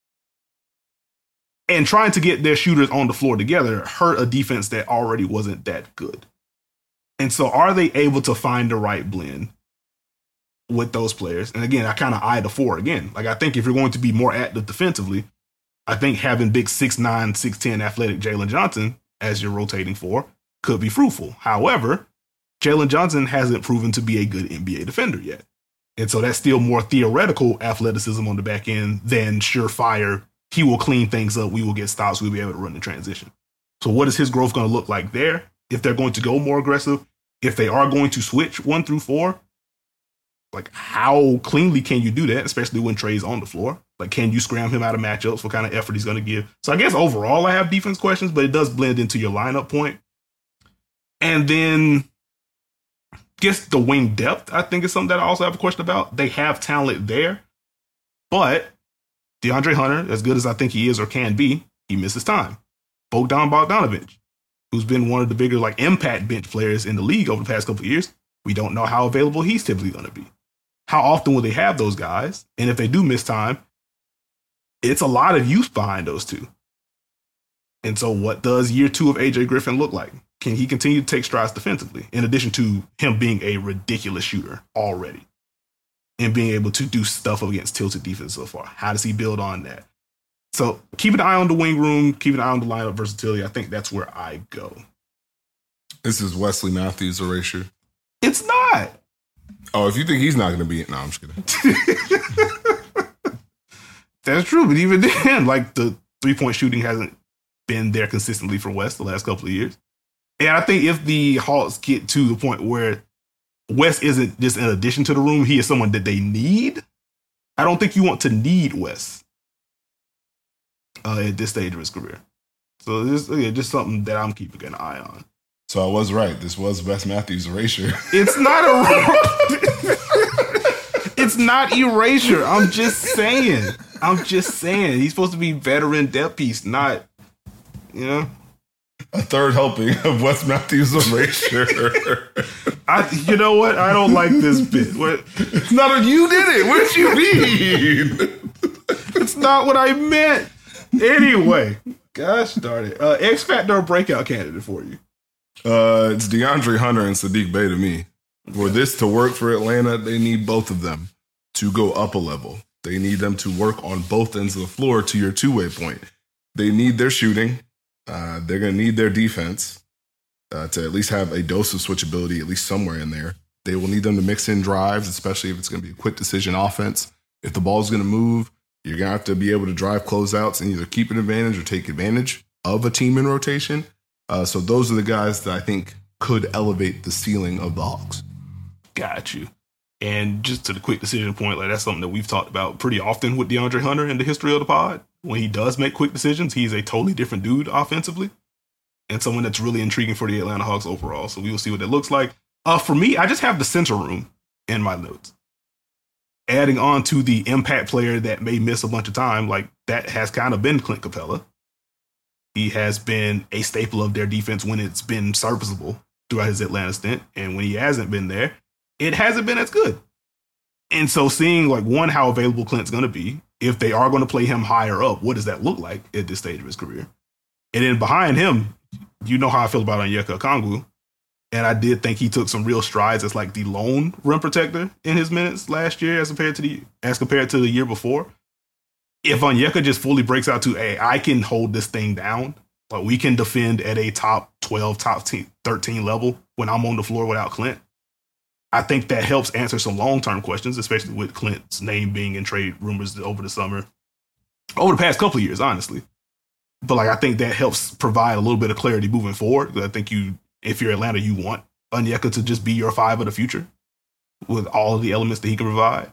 And trying to get their shooters on the floor together hurt a defense that already wasn't that good. And so are they able to find the right blend with those players? And again, I kind of eye the four again. Like, I think if you're going to be more active defensively, I think having big six nine, six ten athletic Jalen Johnson as your rotating four could be fruitful. However, Jalen Johnson hasn't proven to be a good N B A defender yet. And so that's still more theoretical athleticism on the back end than surefire. He will clean things up. We will get stops. We'll be able to run the transition. So what is his growth going to look like there? If they're going to go more aggressive, if they are going to switch one through four, like how cleanly can you do that, especially when Trae's on the floor? Like, can you scram him out of matchups? What kind of effort he's going to give? So I guess overall I have defense questions, but it does blend into your lineup point. And then I guess the wing depth, I think is something that I also have a question about. They have talent there, but DeAndre Hunter, as good as I think he is or can be, he misses time. Bogdan Bogdanovic, who's been one of the bigger like impact bench players in the league over the past couple of years, we don't know how available he's typically going to be. How often will they have those guys? And if they do miss time, it's a lot of youth behind those two. And so what does year two of A J Griffin look like? Can he continue to take strides defensively, in addition to him being a ridiculous shooter already and being able to do stuff against tilted defense so far? How does he build on that? So keep an eye on the wing room, keep an eye on the lineup versatility. I think that's where I go. This is Wesley Matthews' erasure. It's not. Oh, if you think he's not going to be it, no, I'm just kidding. That's true, but even then, like the three-point shooting hasn't been there consistently for West the last couple of years. And I think if the Hawks get to the point where West isn't just an addition to the room, he is someone that they need. I don't think you want to need West uh, at this stage of his career. So this is just something that I'm keeping an eye on. So I was right. This was Wes Matthews' erasure. It's not a. It's not erasure. I'm just saying. I'm just saying. He's supposed to be veteran depth piece, not, you know. A third helping of Wes Matthews' erasure. I, you know what? I don't like this bit. What? It's not a, you did it. What did you mean? It's not what I meant. Anyway, gosh darn it. Uh, X Factor or breakout candidate for you? Uh, it's DeAndre Hunter and Sadiq Bey to me. For this to work for Atlanta, they need both of them to go up a level. They need them to work on both ends of the floor to your two-way point. They need their shooting. Uh, they're going to need their defense uh, to at least have a dose of switchability, at least somewhere in there. They will need them to mix in drives, especially if it's going to be a quick decision offense. If the ball's going to move, you're going to have to be able to drive closeouts and either keep an advantage or take advantage of a team in rotation. Uh, so those are the guys that I think could elevate the ceiling of the Hawks. Got you. And just to the quick decision point, like that's something that we've talked about pretty often with DeAndre Hunter in the history of the pod. When he does make quick decisions, he's a totally different dude offensively and someone that's really intriguing for the Atlanta Hawks overall. So we will see what that looks like. Uh, for me, I just have the center room in my notes. Adding on to the impact player that may miss a bunch of time, like that has kind of been Clint Capella. He has been a staple of their defense when it's been serviceable throughout his Atlanta stint. And when he hasn't been there, it hasn't been as good. And so seeing like one, how available Clint's going to be, if they are going to play him higher up, what does that look like at this stage of his career? And then behind him, you know how I feel about Onyeka Okongwu. And I did think he took some real strides as like the lone rim protector in his minutes last year as compared to the as compared to the year before. If Onyeka just fully breaks out to, hey, I can hold this thing down, but we can defend at a top twelve, top thirteen level when I'm on the floor without Clint, I think that helps answer some long-term questions, especially with Clint's name being in trade rumors over the summer, over the past couple of years, honestly. But like, I think that helps provide a little bit of clarity moving forward. I think you, if you're Atlanta, you want Onyeka to just be your five of the future with all of the elements that he can provide.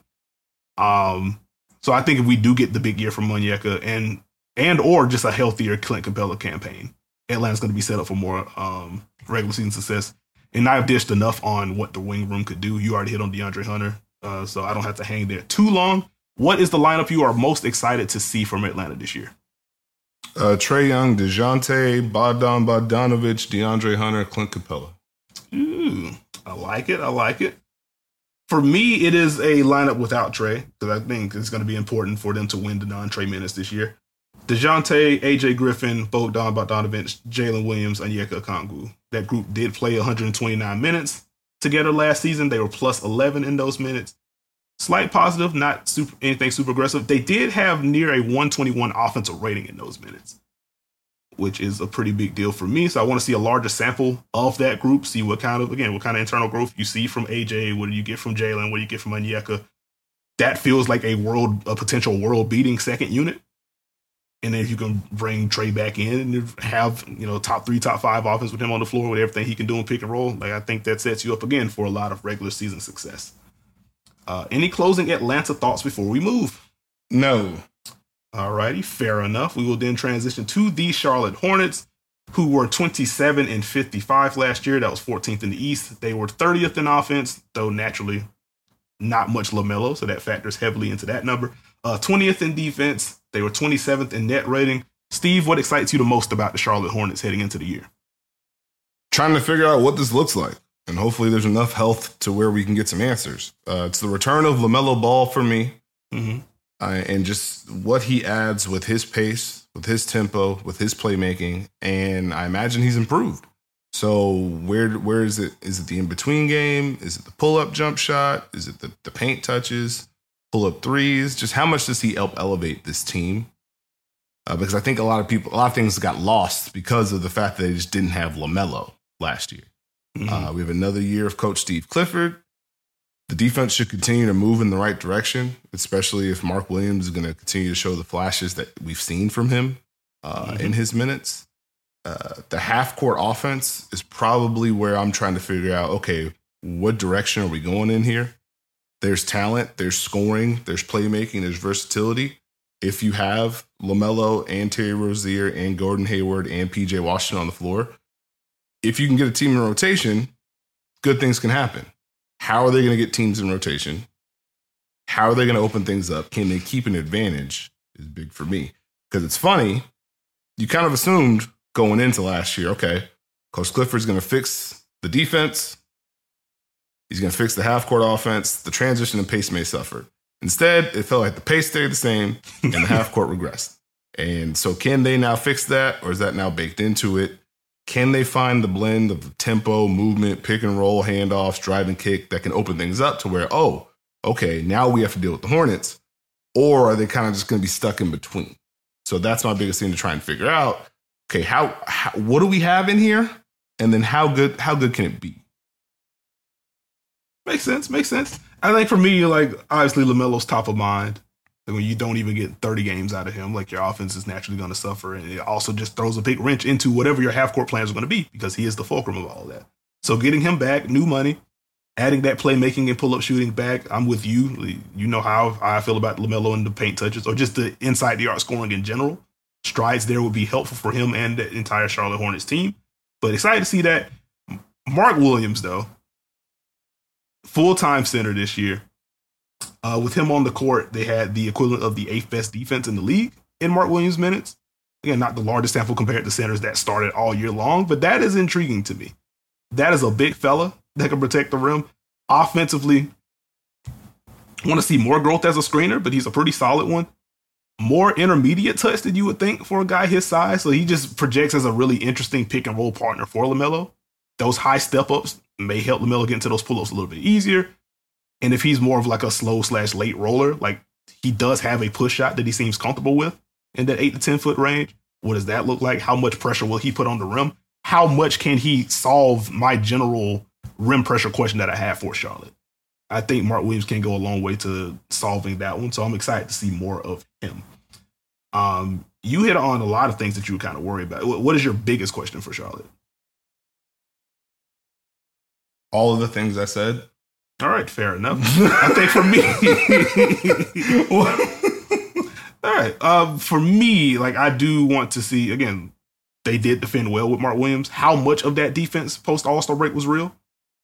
Um, so I think if we do get the big year from Onyeka and and or just a healthier Clint Capella campaign, Atlanta's going to be set up for more um, regular season success. And I've dished enough on what the wing room could do. You already hit on DeAndre Hunter, uh, so I don't have to hang there too long. What is the lineup you are most excited to see from Atlanta this year? Uh, Trae Young, DeJounte, Bogdan Bogdanovic, DeAndre Hunter, Clint Capella. Ooh, I like it. I like it. For me, it is a lineup without Trae, because I think it's going to be important for them to win the non-Trae minutes this year. DeJounte, A J Griffin, Bogdan Bogdanovic, Jalen Williams, Onyeka Okongwu. That group did play one hundred twenty-nine minutes together last season. They were plus eleven in those minutes. Slight positive, not super, anything super aggressive. They did have near a one twenty-one offensive rating in those minutes, which is a pretty big deal for me. So I want to see a larger sample of that group, see what kind of, again, what kind of internal growth you see from A J, what do you get from Jalen, what do you get from Onyeka. That feels like a world, a potential world-beating second unit. And then if you can bring Trae back in and have, you know, top three, top five offense with him on the floor with everything he can do in pick and roll, like I think that sets you up again for a lot of regular season success. Uh, any closing Atlanta thoughts before we move? No. All righty, fair enough. We will then transition to the Charlotte Hornets, who were twenty-seven and fifty-five last year. That was fourteenth in the East. They were thirtieth in offense, though naturally not much LaMelo, so that factors heavily into that number. Uh, twentieth in defense. They were twenty-seventh in net rating. Steve, what excites you the most about the Charlotte Hornets heading into the year? Trying to figure out what this looks like. And hopefully there's enough health to where we can get some answers. Uh, it's the return of LaMelo Ball for me. Mm-hmm. Uh, and just what he adds with his pace, with his tempo, with his playmaking. And I imagine he's improved. So where where is it? Is it the in-between game? Is it the pull-up jump shot? Is it the, the paint touches? Pull-up threes? Just how much does he help elevate this team? Uh, because I think a lot of people, a lot of things got lost because of the fact that they just didn't have LaMelo last year. Mm-hmm. Uh, we have another year of Coach Steve Clifford. The defense should continue to move in the right direction, especially if Mark Williams is going to continue to show the flashes that we've seen from him uh, mm-hmm. in his minutes. Uh, the half-court offense is probably where I'm trying to figure out, okay, what direction are we going in here? There's talent, there's scoring, there's playmaking, there's versatility. If you have LaMelo and Terry Rozier and Gordon Hayward and P J Washington on the floor, if you can get a team in rotation, good things can happen. How are they going to get teams in rotation? How are they going to open things up? Can they keep an advantage is big for me. Because it's funny, you kind of assumed going into last year, okay, Coach Clifford's going to fix the defense. He's going to fix the half-court offense. The transition and pace may suffer. Instead, it felt like the pace stayed the same and the half-court regressed. And so can they now fix that, or is that now baked into it? Can they find the blend of the tempo, movement, pick and roll, handoffs, drive and kick that can open things up to where, oh, okay, now we have to deal with the Hornets? Or are they kind of just going to be stuck in between? So that's my biggest thing to try and figure out. Okay, how, how what do we have in here? And then how good how good can it be? Makes sense. Makes sense. I think for me, like, obviously LaMelo's top of mind. Like, when you don't even get thirty games out of him, like, your offense is naturally going to suffer. And it also just throws a big wrench into whatever your half-court plans are going to be because he is the fulcrum of all of that. So getting him back, new money, adding that playmaking and pull-up shooting back, I'm with you. You know how, how I feel about LaMelo and the paint touches, or just the inside-the-arc scoring in general. Strides there would be helpful for him and the entire Charlotte Hornets team. But excited to see that. Mark Williams, though, full-time center this year. Uh, with him on the court, they had the equivalent of the eighth best defense in the league in Mark Williams minutes. Again, not the largest sample compared to centers that started all year long, but that is intriguing to me. That is a big fella that can protect the rim. Offensively, I want to see more growth as a screener, but he's a pretty solid one. More intermediate touch than you would think for a guy his size. So he just projects as a really interesting pick and roll partner for LaMelo. Those high step ups may help LaMelo get into those pull ups a little bit easier. And if he's more of like a slow slash late roller, like he does have a push shot that he seems comfortable with in that eight to ten foot range. What does that look like? How much pressure will he put on the rim? How much can he solve my general rim pressure question that I have for Charlotte? I think Mark Williams can go a long way to solving that one. So I'm excited to see more of him. Um, you hit on a lot of things that you were kind of worried about. What is your biggest question for Charlotte? All of the things I said. All right, fair enough. I think for me, all right, uh, for me, like I do want to see, again, they did defend well with Mark Williams. How much of that defense post All-Star break was real?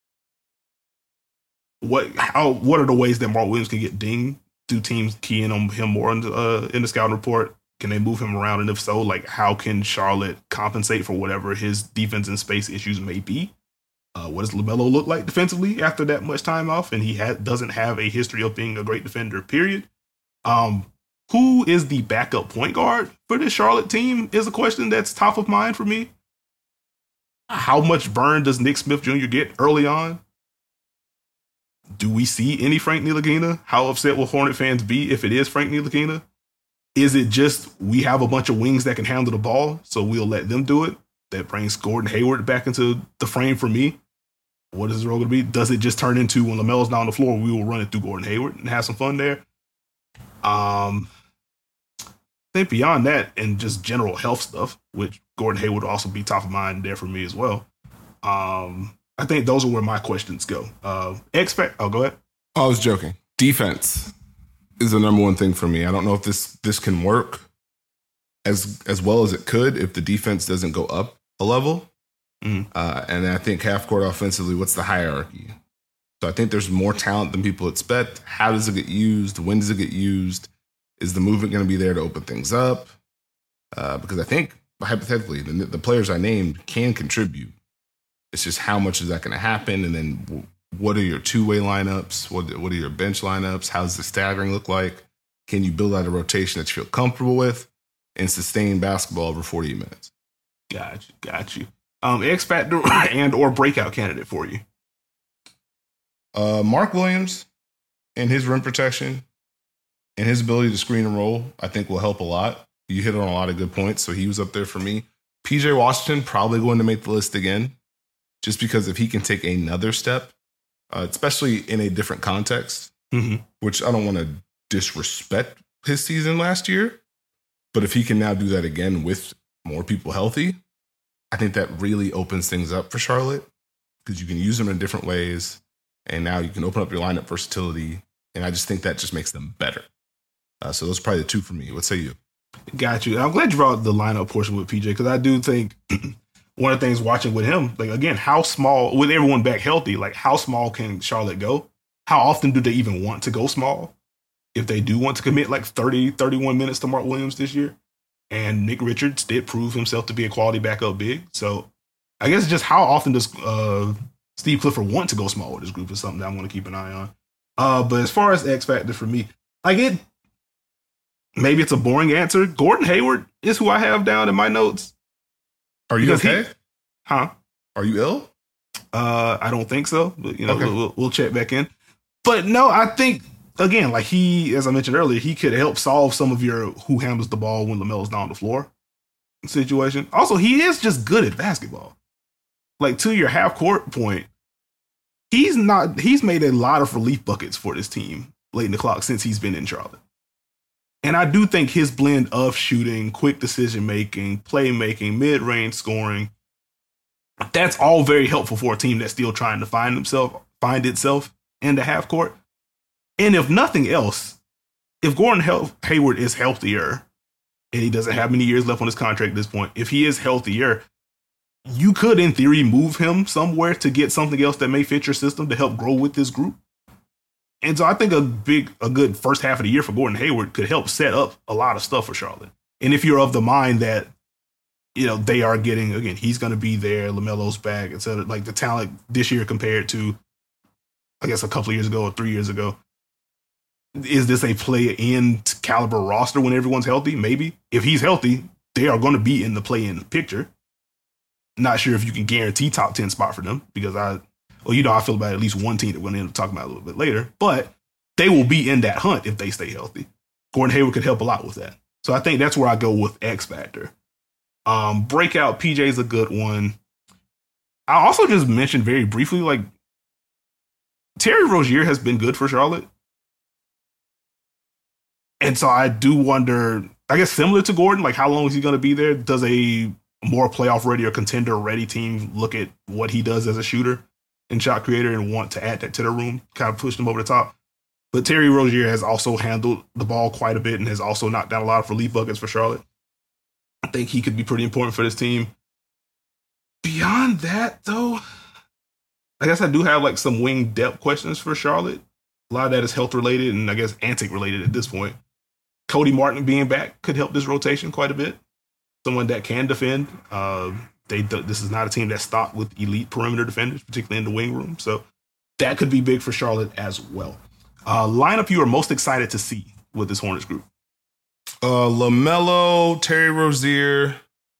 What how what are the ways that Mark Williams can get dinged? Do teams key in on him more in the, uh, in the scouting report? Can they move him around? And if so, like how can Charlotte compensate for whatever his defense and space issues may be? Uh, what does LaMelo look like defensively after that much time off? And he ha- doesn't have a history of being a great defender, period. Um, who is the backup point guard for this Charlotte team is a question that's top of mind for me. How much burn does Nick Smith Junior get early on? Do we see any Frank Ntilikina? How upset will Hornet fans be if it is Frank Ntilikina? Is it just we have a bunch of wings that can handle the ball, so we'll let them do it? That brings Gordon Hayward back into the frame for me. What is his role going to be? Does it just turn into when LaMelo's not on the floor, we will run it through Gordon Hayward and have some fun there? Um, I think beyond that and just general health stuff, which Gordon Hayward will also be top of mind there for me as well. Um, I think those are where my questions go. Uh, expect. Oh, go ahead. I was joking. Defense is the number one thing for me. I don't know if this this can work as as well as it could if the defense doesn't go up a level. Mm. Uh, and I think half court offensively, what's the hierarchy? So I think there's more talent than people expect. How does it get used? When does it get used? Is the movement going to be there to open things up? Uh, because I think hypothetically, the, the players I named can contribute. It's just how much is that going to happen? And then what are your two-way lineups? What, what are your bench lineups? How does the staggering look like? Can you build out a rotation that you feel comfortable with and sustain basketball over forty minutes? Got you. Got you. Um, X Factor and or breakout candidate for you? Uh, Mark Williams and his rim protection and his ability to screen and roll, I think will help a lot. You hit on a lot of good points, so he was up there for me. P J Washington probably going to make the list again, just because if he can take another step, uh, especially in a different context, mm-hmm. which I don't want to disrespect his season last year, but if he can now do that again with more people healthy, I think that really opens things up for Charlotte because you can use them in different ways. And now you can open up your lineup versatility. And I just think that just makes them better. Uh, so those are probably the two for me. What say you? Got you. I'm glad you brought the lineup portion with P J because I do think one of the things watching with him, like, again, how small, with everyone back healthy, like, how small can Charlotte go? How often do they even want to go small? If they do want to commit like thirty, thirty-one minutes to Mark Williams this year. And Nick Richards did prove himself to be a quality backup big. So I guess just how often does uh, Steve Clifford want to go small with this group is something that I want to keep an eye on. Uh, but as far as X Factor for me, like it, maybe it's a boring answer. Gordon Hayward is who I have down in my notes. Are you okay? Huh? Are you ill? Uh, I don't think so, but you know, Okay. we'll, we'll check back in. But no, I think again, like he, as I mentioned earlier, he could help solve some of your who handles the ball when LaMelo's not on the floor situation. Also, he is just good at basketball. Like to your half court point, he's not. He's made a lot of relief buckets for this team late in the clock since he's been in Charlotte. And I do think his blend of shooting, quick decision making, playmaking, mid range scoring, that's all very helpful for a team that's still trying to find themselves, find itself in the half court. And if nothing else, if Gordon Hayward is healthier, and he doesn't have many years left on his contract at this point, if he is healthier, you could, in theory, move him somewhere to get something else that may fit your system to help grow with this group. And so I think a big, a good first half of the year for Gordon Hayward could help set up a lot of stuff for Charlotte. And if you're of the mind that, you know, they are getting, again, he's going to be there, LaMelo's back, et cetera, like the talent this year compared to, I guess, a couple of years ago or three years ago, is this a play-in caliber roster when everyone's healthy? Maybe. If he's healthy, they are going to be in the play-in picture. Not sure if you can guarantee top ten spot for them because I, well, you know, I feel about at least one team that we're going to end up talking about a little bit later, but they will be in that hunt if they stay healthy. Gordon Hayward could help a lot with that. So I think that's where I go with X Factor. Um, breakout P J's a good one. I also just mentioned very briefly, like Terry Rozier has been good for Charlotte. And so I do wonder, I guess similar to Gordon, like how long is he going to be there? Does a more playoff ready or contender ready team look at what he does as a shooter and shot creator and want to add that to their room, kind of push them over the top? But Terry Rozier has also handled the ball quite a bit and has also knocked down a lot of relief buckets for Charlotte. I think he could be pretty important for this team. Beyond that, though, I guess I do have like some wing depth questions for Charlotte. A lot of that is health related and I guess antic related at this point. Cody Martin being back could help this rotation quite a bit. Someone that can defend. Uh, they this is not a team that's stocked with elite perimeter defenders, particularly in the wing room. So that could be big for Charlotte as well. Uh, lineup you are most excited to see with this Hornets group? Uh, LaMelo, Terry Rozier,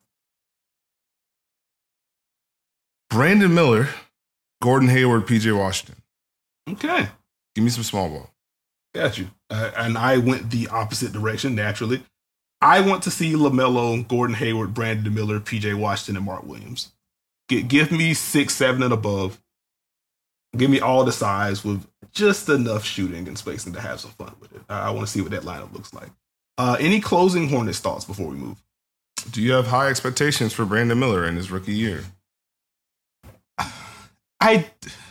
Brandon Miller, Gordon Hayward, P J Washington. Okay. Give me some small ball. Got you. Uh, and I went the opposite direction, naturally. I want to see LaMelo, Gordon Hayward, Brandon Miller, P J Washington, and Mark Williams. Get, give me six, seven, and above. Give me all the size with just enough shooting and spacing to have some fun with it. I, I want to see what that lineup looks like. Uh, any closing Hornets thoughts before we move? Do you have high expectations for Brandon Miller in his rookie year? I...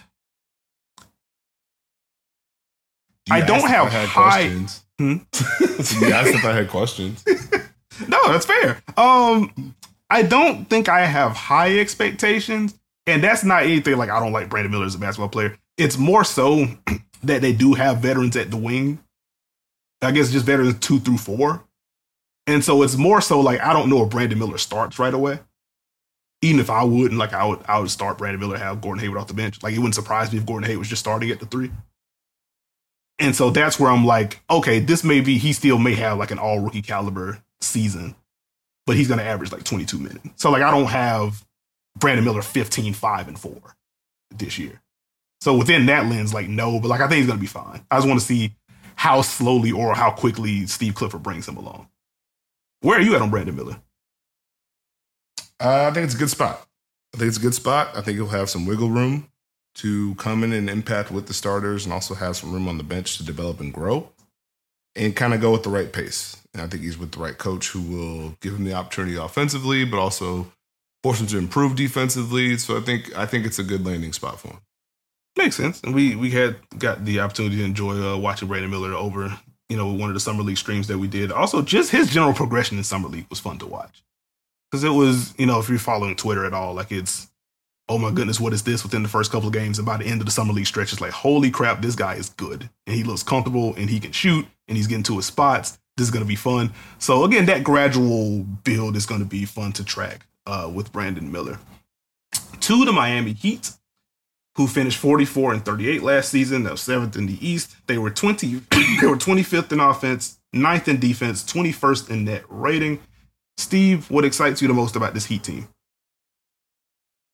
I don't have I high. Hmm? You asked if I had questions. No, that's fair. Um, I don't think I have high expectations, and that's not anything like I don't like Brandon Miller as a basketball player. It's more so that they do have veterans at the wing. I guess just veterans two through four, and so it's more so like I don't know if Brandon Miller starts right away. Even if I wouldn't, like I would, I would start Brandon Miller, have Gordon Hayward off the bench. Like it wouldn't surprise me if Gordon Hayward was just starting at the three. And so that's where I'm like, okay, this may be, he still may have like an all rookie caliber season, but he's going to average like twenty-two minutes. So like, I don't have Brandon Miller fifteen, five, and four this year. So within that lens, like, no, but like, I think he's going to be fine. I just want to see how slowly or how quickly Steve Clifford brings him along. Where are you at on Brandon Miller? Uh, I think it's a good spot. I think it's a good spot. I think he'll have some wiggle room to come in and impact with the starters and also have some room on the bench to develop and grow and kind of go with the right pace. And I think he's with the right coach who will give him the opportunity offensively, but also force him to improve defensively. So I think I think it's a good landing spot for him. Makes sense. And we we had got the opportunity to enjoy uh, watching Brandon Miller over, you know, one of the Summer League streams that we did. Also, just his general progression in Summer League was fun to watch. Because it was, you know, if you're following Twitter at all, like it's, oh my goodness, what is this within the first couple of games? And by the end of the Summer League stretch, it's like, holy crap, this guy is good. And he looks comfortable and he can shoot and he's getting to his spots. This is going to be fun. So again, that gradual build is going to be fun to track uh, with Brandon Miller. To the Miami Heat, who finished forty-four and thirty-eight last season. That was seventh in the East. They were twenty. They were twenty-fifth in offense, ninth in defense, twenty-first in net rating. Steve, what excites you the most about this Heat team?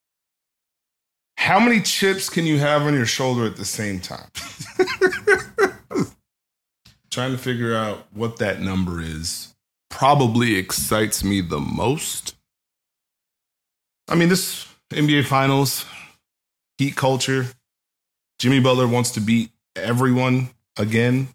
How many chips can you have on your shoulder at the same time? Trying to figure out what that number is probably excites me the most. I mean, this N B A Finals, heat culture. Jimmy Butler wants to beat everyone again.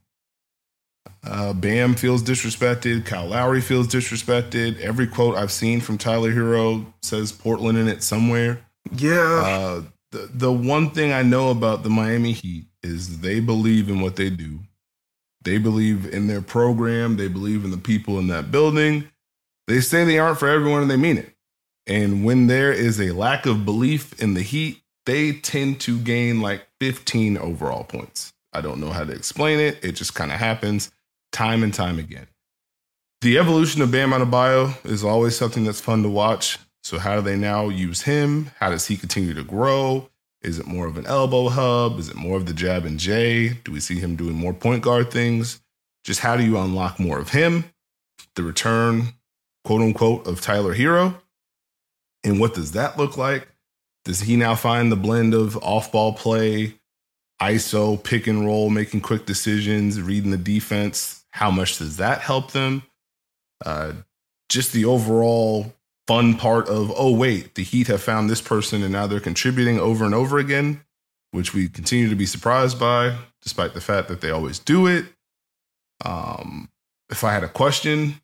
Uh, Bam feels disrespected. Kyle Lowry feels disrespected. Every quote I've seen from Tyler Hero says Portland in it somewhere. Yeah. Uh, the, the one thing I know about the Miami Heat is they believe in what they do. They believe in their program. They believe in the people in that building. They say they aren't for everyone and they mean it. And when there is a lack of belief in the Heat, they tend to gain like fifteen overall points. I don't know how to explain it. It just kind of happens time and time again. The evolution of Bam Adebayo is always something that's fun to watch. So how do they now use him? How does he continue to grow? Is it more of an elbow hub? Is it more of the jab and J? Do we see him doing more point guard things? Just how do you unlock more of him? The return, quote unquote, of Tyler Hero. And what does that look like? Does he now find the blend of off-ball play, I S O, pick and roll, making quick decisions, reading the defense? How much does that help them? Uh, just the overall fun part of, oh, wait, the Heat have found this person and now they're contributing over and over again, which we continue to be surprised by, despite the fact that they always do it. Um, if I had a question,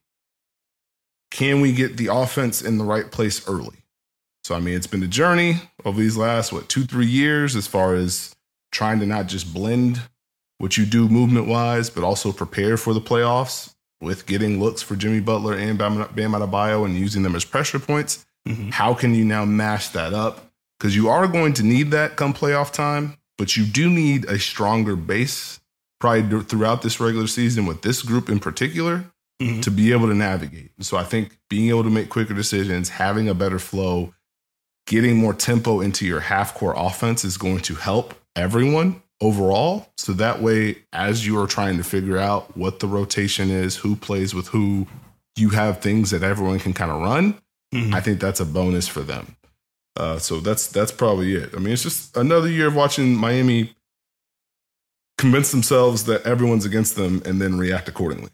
can we get the offense in the right place early? So, I mean, it's been a journey over these last, what, two, three years as far as trying to not just blend what you do movement-wise, but also prepare for the playoffs with getting looks for Jimmy Butler and Bam Adebayo and using them as pressure points. Mm-hmm. How can you now mash that up? Because you are going to need that come playoff time, but you do need a stronger base probably throughout this regular season with this group in particular mm-hmm. to be able to navigate. So I think being able to make quicker decisions, having a better flow, getting more tempo into your half-court offense is going to help everyone overall. So that way, as you are trying to figure out what the rotation is, who plays with who, you have things that everyone can kind of run. Mm-hmm. I think that's a bonus for them. Uh, so that's that's probably it. I mean, it's just another year of watching Miami convince themselves that everyone's against them and then react accordingly.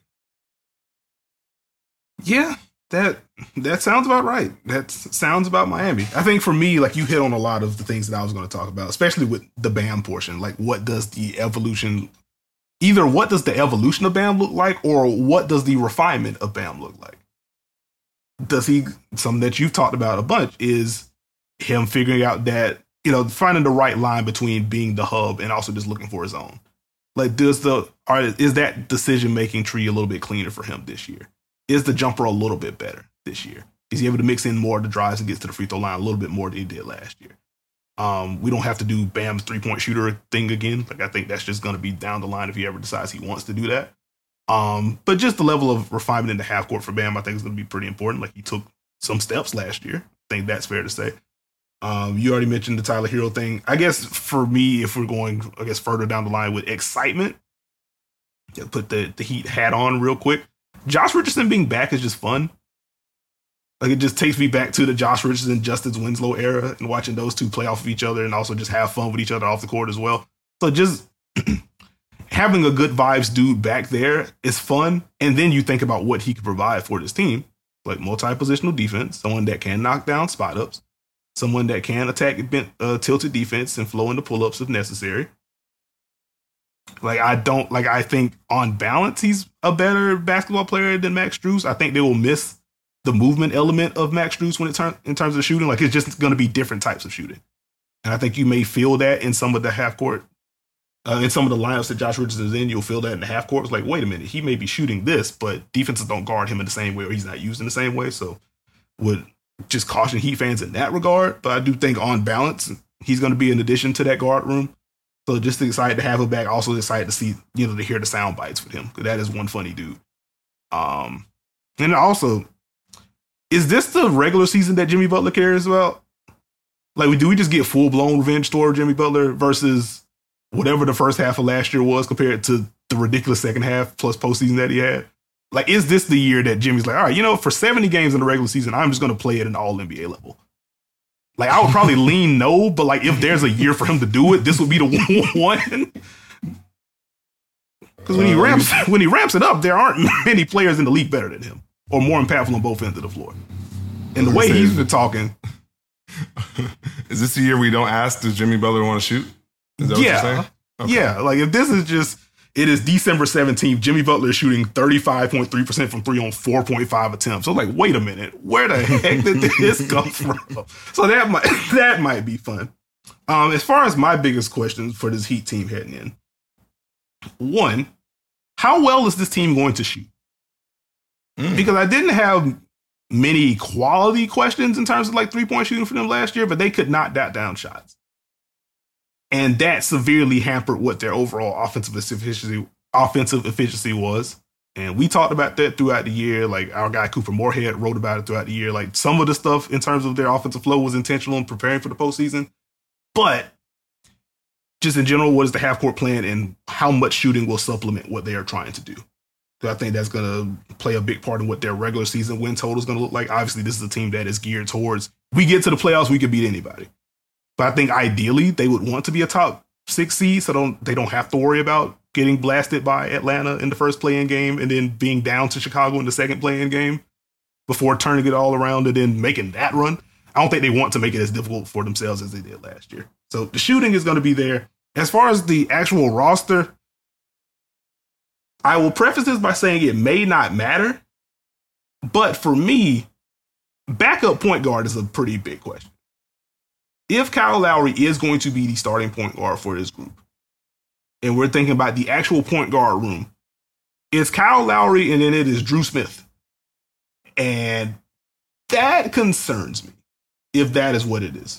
Yeah, that that sounds about right. That sounds about Miami. I think for me, like you hit on a lot of the things that I was going to talk about, especially with the Bam portion. Like, what does the evolution, either what does the evolution of Bam look like, or what does the refinement of Bam look like? Does he, something that you've talked about a bunch, is him figuring out that, you know, finding the right line between being the hub and also just looking for his own. Like, does the, or is that decision-making tree a little bit cleaner for him this year? Is the jumper a little bit better this year? Is he able to mix in more of the drives and gets to the free throw line a little bit more than he did last year? Um, we don't have to do Bam's three-point shooter thing again. Like, I think that's just going to be down the line if he ever decides he wants to do that. Um, but just the level of refinement in the half court for Bam, I think is going to be pretty important. Like, he took some steps last year. I think that's fair to say. Um, you already mentioned the Tyler Hero thing. I guess for me, if we're going, I guess, further down the line with excitement, put the, the Heat hat on real quick. Josh Richardson being back is just fun. Like, it just takes me back to the Josh Richardson, Justice Winslow era and watching those two play off of each other and also just have fun with each other off the court as well. So just having a good vibes dude back there is fun. And then you think about what he could provide for this team, like multi-positional defense, someone that can knock down spot ups, someone that can attack bent, uh, tilted defense and flow into pull-ups if necessary. Like, I don't, like, I think on balance, he's a better basketball player than Max Strus. I think they will miss the movement element of Max Strus when it turns in terms of shooting. Like, it's just going to be different types of shooting. And I think you may feel that in some of the half court, uh, in some of the lineups that Josh Richardson is in, you'll feel that in the half court. It's like, wait a minute, he may be shooting this, but defenses don't guard him in the same way, or he's not used in the same way. So would just caution Heat fans in that regard. But I do think on balance, he's going to be an addition to that guard room. So just excited to have him back. Also excited to see, you know, to hear the sound bites with him, because that is one funny dude. Um, and also, is this the regular season that Jimmy Butler cares about? Like, do we just get full blown revenge tour Jimmy Butler versus whatever the first half of last year was compared to the ridiculous second half plus postseason that he had? Like, is this the year that Jimmy's like, all right, you know, for seventy games in the regular season, I'm just going to play at an all N B A level? Like, I would probably lean no, but like if there's a year for him to do it, this would be the one. Because when he ramps when he ramps it up, there aren't many players in the league better than him or more impactful on both ends of the floor. And the way he's been talking. Is this the year we don't ask, does Jimmy Butler want to shoot? Is that yeah. what you're saying? Okay. Yeah. Like if this is just, it is December seventeenth, Jimmy Butler is shooting thirty-five point three percent from three on four point five attempts. So like, wait a minute, where the heck did this come from? So that might, that might be fun. Um, as far as my biggest questions for this Heat team heading in, one, how well is this team going to shoot? Mm. Because I didn't have many quality questions in terms of like three-point shooting for them last year, but they could not dot down shots. And that severely hampered what their overall offensive efficiency offensive efficiency was. And we talked about that throughout the year. Like our guy Cooper Moorhead wrote about it throughout the year. Like some of the stuff in terms of their offensive flow was intentional in preparing for the postseason. But just in general, what is the half-court plan and how much shooting will supplement what they are trying to do? So I think that's going to play a big part in what their regular season win total is going to look like. Obviously, this is a team that is geared towards, we get to the playoffs, we could beat anybody. But I think ideally they would want to be a top six seed so don't they don't have to worry about getting blasted by Atlanta in the first play-in game and then being down to Chicago in the second play-in game before turning it all around and then making that run. I don't think they want to make it as difficult for themselves as they did last year. So the shooting is going to be there. As far as the actual roster, I will preface this by saying it may not matter, but for me, backup point guard is a pretty big question. If Kyle Lowry is going to be the starting point guard for this group, and we're thinking about the actual point guard room, it's Kyle Lowry and then it is Drew Smith. And that concerns me, if that is what it is.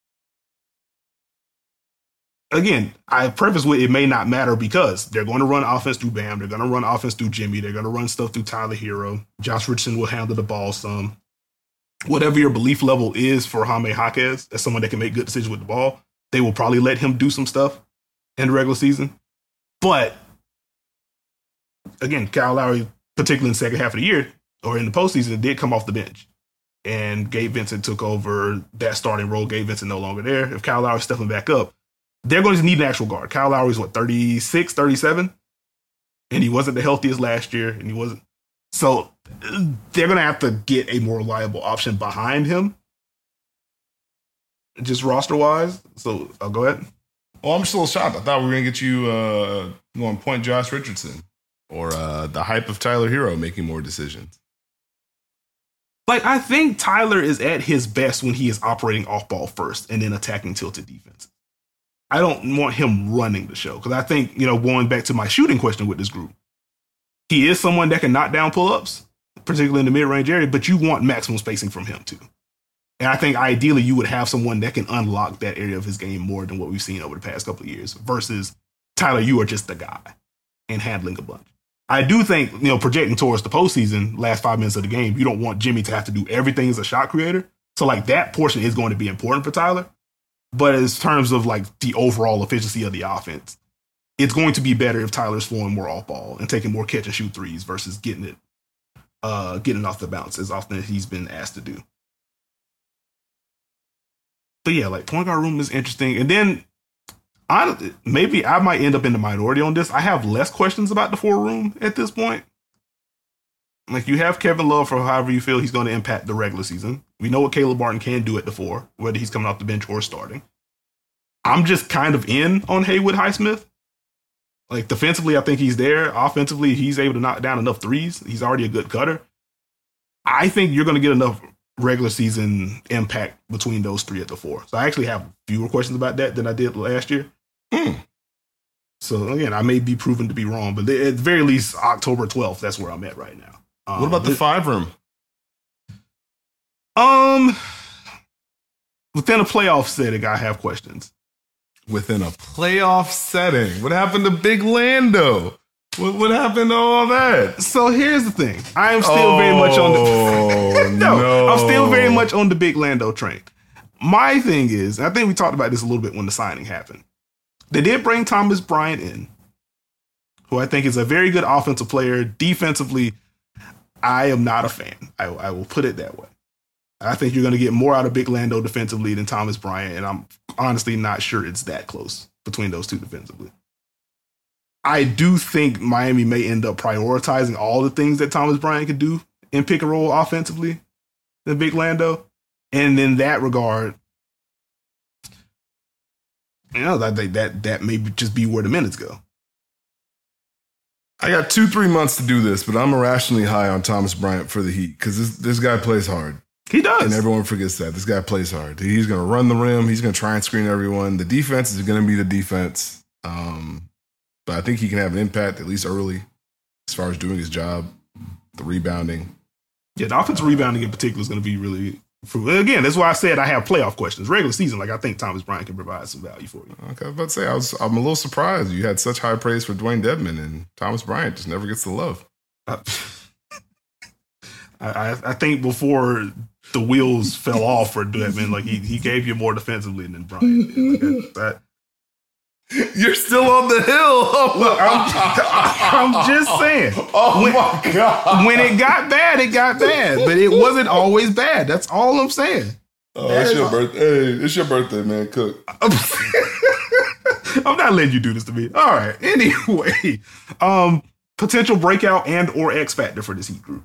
Again, I preface with it may not matter because they're going to run offense through Bam. They're going to run offense through Jimmy. They're going to run stuff through Tyler Hero. Josh Richardson will handle the ball some. Whatever your belief level is for Jaime Jaquez as someone that can make good decisions with the ball, they will probably let him do some stuff in the regular season. But again, Kyle Lowry, particularly in the second half of the year or in the postseason, did come off the bench. And Gabe Vincent took over that starting role. Gabe Vincent no longer there. If Kyle Lowry's stepping back up, they're going to need an actual guard. Kyle Lowry's what, thirty-six, thirty-seven? And he wasn't the healthiest last year. And he wasn't. So they're going to have to get a more reliable option behind him. Just roster wise. So I'll go ahead. Well, I'm still shocked. I thought we were going to get you uh, going point Josh Richardson or uh, the hype of Tyler Hero making more decisions. Like, I think Tyler is at his best when he is operating off ball first and then attacking tilted defense. I don't want him running the show because I think, you know, going back to my shooting question with this group, he is someone that can knock down pull-ups, particularly in the mid-range area, but you want maximum spacing from him too. And I think ideally you would have someone that can unlock that area of his game more than what we've seen over the past couple of years versus Tyler, you are just the guy and handling a bunch. I do think, you know, projecting towards the postseason, last five minutes of the game, you don't want Jimmy to have to do everything as a shot creator. So like that portion is going to be important for Tyler. But in terms of like the overall efficiency of the offense, it's going to be better if Tyler's flowing more off ball and taking more catch and shoot threes versus getting it, uh, getting off the bounce as often as he's been asked to do. But yeah, like point guard room is interesting. And then I, maybe I might end up in the minority on this. I have less questions about the four room at this point. Like you have Kevin Love for however you feel he's going to impact the regular season. We know what Caleb Martin can do at the four, whether he's coming off the bench or starting. I'm just kind of in on Haywood Highsmith. Like defensively, I think he's there. Offensively, he's able to knock down enough threes. He's already a good cutter. I think you're going to get enough regular season impact between those three at the four. So I actually have fewer questions about that than I did last year. Hmm. So again, I may be proven to be wrong, but at the very least, October twelfth, that's where I'm at right now. Um, what about the th- five room? Um, within a playoff setting, I have questions. Within a playoff setting, what happened to Big Lando? What what happened to all that? So here's the thing: I am still oh, very much on the no, no, I'm still very much on the Big Lando train. My thing is, I think we talked about this a little bit when the signing happened. They did bring Thomas Bryant in, who I think is a very good offensive player. Defensively, I am not a fan. I, I will put it that way. I think you're going to get more out of Big Lando defensively than Thomas Bryant, and I'm honestly not sure it's that close between those two defensively. I do think Miami may end up prioritizing all the things that Thomas Bryant could do in pick and roll offensively than Big Lando. And in that regard, you know, I think that, that may just be where the minutes go. I got two, three months to do this, but I'm irrationally high on Thomas Bryant for the Heat because this, this guy plays hard. He does. And everyone forgets that. This guy plays hard. He's going to run the rim. He's going to try and screen everyone. The defense is going to be the defense. Um, but I think he can have an impact, at least early, as far as doing his job, the rebounding. Yeah, the offensive rebounding in particular is going to be really... Again, that's why I said I have playoff questions. Regular season, like I think Thomas Bryant can provide some value for you. Okay, I was about to say, I was, I'm a little surprised you had such high praise for Dwayne Dedmon, and Thomas Bryant just never gets the love. Uh, I, I think before the wheels fell off for Dedmon, like he he gave you more defensively than Bryant. Like that, You're still on the hill. Look, I'm, I'm just saying. Oh when, my God. When it got bad, it got bad. But it wasn't always bad. That's all I'm saying. Oh, it's your birthday. Hey, it's your birthday, man. Cook. I'm not letting you do this to me. All right. Anyway, um, potential breakout and or X factor for this Heat group.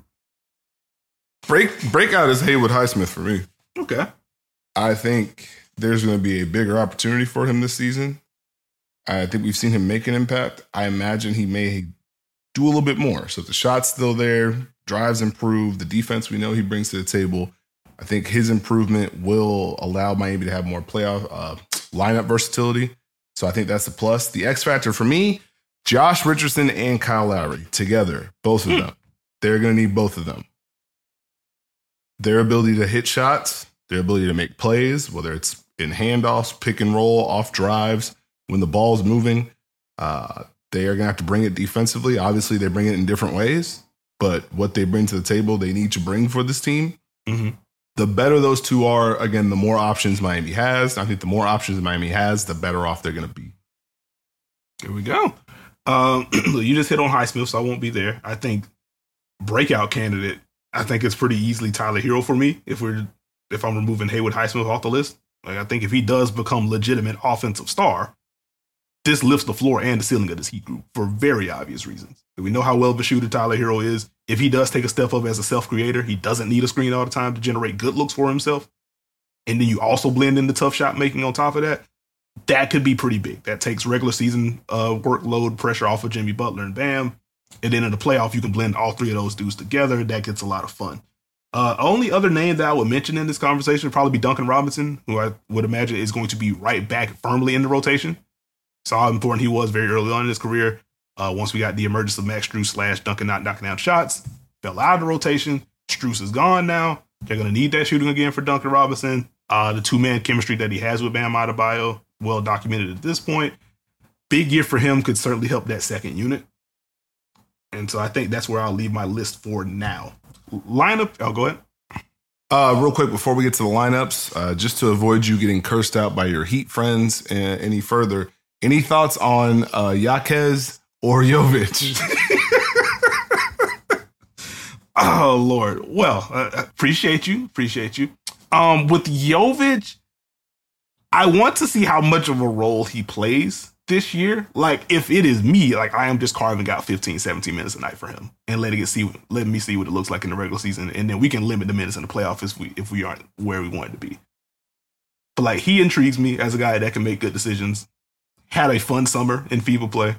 Break breakout is Haywood Highsmith for me. Okay. I think there's going to be a bigger opportunity for him this season. I think we've seen him make an impact. I imagine he may do a little bit more. So if the shot's still there, drives improve, the defense we know he brings to the table, I think his improvement will allow Miami to have more playoff uh, lineup versatility. So I think that's a plus. The X factor for me, Josh Richardson and Kyle Lowry together, both of mm. them. They're going to need both of them. Their ability to hit shots, their ability to make plays, whether it's in handoffs, pick and roll, off drives, when the ball's moving, uh, they are going to have to bring it defensively. Obviously, they bring it in different ways, but what they bring to the table, they need to bring for this team. Mm-hmm. The better those two are, again, the more options Miami has. I think the more options Miami has, the better off they're going to be. Here we go. Um, you just hit on Highsmith, so I won't be there. I think breakout candidate, I think it's pretty easily Tyler Hero for me if we're if I'm removing Haywood Highsmith off the list. Like I think if he does become legitimate offensive star, this lifts the floor and the ceiling of this Heat group for very obvious reasons. We know how well of a shooter Tyler Hero is. If he does take a step up as a self-creator, he doesn't need a screen all the time to generate good looks for himself. And then you also blend in the tough shot making on top of that. That could be pretty big. That takes regular season uh, workload pressure off of Jimmy Butler and Bam. And then in the playoff, you can blend all three of those dudes together. That gets a lot of fun. Uh, only other name that I would mention in this conversation would probably be Duncan Robinson, who I would imagine is going to be right back firmly in the rotation. Saw how important he was very early on in his career. Uh, once we got the emergence of Max Strus slash Duncan not knocking down shots, fell out of the rotation. Strus is gone now. They're going to need that shooting again for Duncan Robinson. Uh, the two-man chemistry that he has with Bam Adebayo, well documented at this point. Big year for him, could certainly help that second unit. And so I think that's where I'll leave my list for now. Lineup, oh, go ahead. Uh, real quick, before we get to the lineups, uh, just to avoid you getting cursed out by your Heat friends uh, any further, any thoughts on uh, Jaquez or Jovic? Oh, Lord. Well, uh, appreciate you. Appreciate you. Um, with Jovic, I want to see how much of a role he plays this year. Like, if it is me, like, I am just carving out fifteen, seventeen minutes a night for him and letting it see, letting me see what it looks like in the regular season. And then we can limit the minutes in the playoffs if we, if we aren't where we want it to be. But, like, he intrigues me as a guy that can make good decisions. Had a fun summer in FIBA play.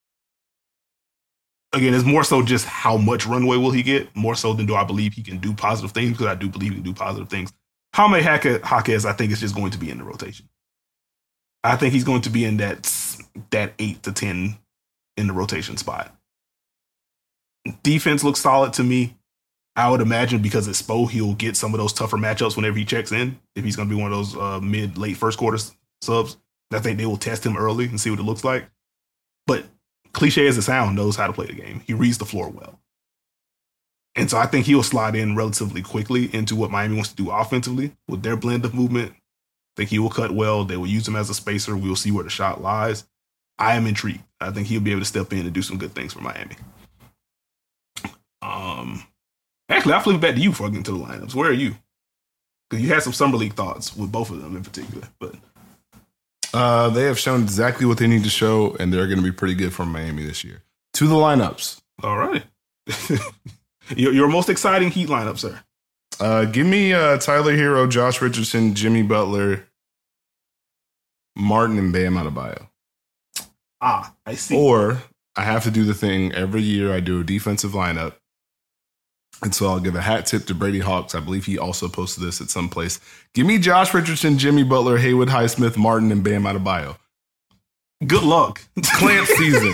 Again, it's more so just how much runway will he get, more so than do I believe he can do positive things, because I do believe he can do positive things. Jaime Jaquez, I think, is just going to be in the rotation. I think he's going to be in that, that eight to ten in the rotation spot. Defense looks solid to me. I would imagine because it's Spo, he'll get some of those tougher matchups whenever he checks in. If he's going to be one of those uh, mid, late first quarter subs, I think they will test him early and see what it looks like. But cliche as it sounds, knows how to play the game. He reads the floor well. And so I think he'll slide in relatively quickly into what Miami wants to do offensively with their blend of movement. I think he will cut well. They will use him as a spacer. We'll see where the shot lies. I am intrigued. I think he'll be able to step in and do some good things for Miami. Um, actually, I'll flip it back to you before I get into the lineups. Where are you? Because you had some summer league thoughts with both of them in particular. But uh, they have shown exactly what they need to show, and they're going to be pretty good for Miami this year. To the lineups. All right. your, your most exciting Heat lineup, sir. Uh, give me uh, Tyler Hero, Josh Richardson, Jimmy Butler, Martin, and Bam Adebayo. Ah, I see. Or I have to do the thing every year. I do a defensive lineup. And so I'll give a hat tip to Brady Hawks. I believe he also posted this at some place. Give me Josh Richardson, Jimmy Butler, Haywood Highsmith, Martin, and Bam Adebayo. Good luck. Clamp season.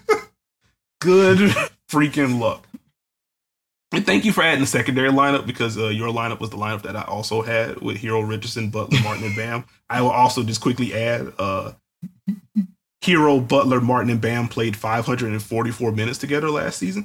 Good freaking luck. And thank you for adding the secondary lineup, because uh, your lineup was the lineup that I also had with Hero, Richardson, Butler, Martin, and Bam. I will also just quickly add uh, Hero, Butler, Martin, and Bam played five hundred forty-four minutes together last season.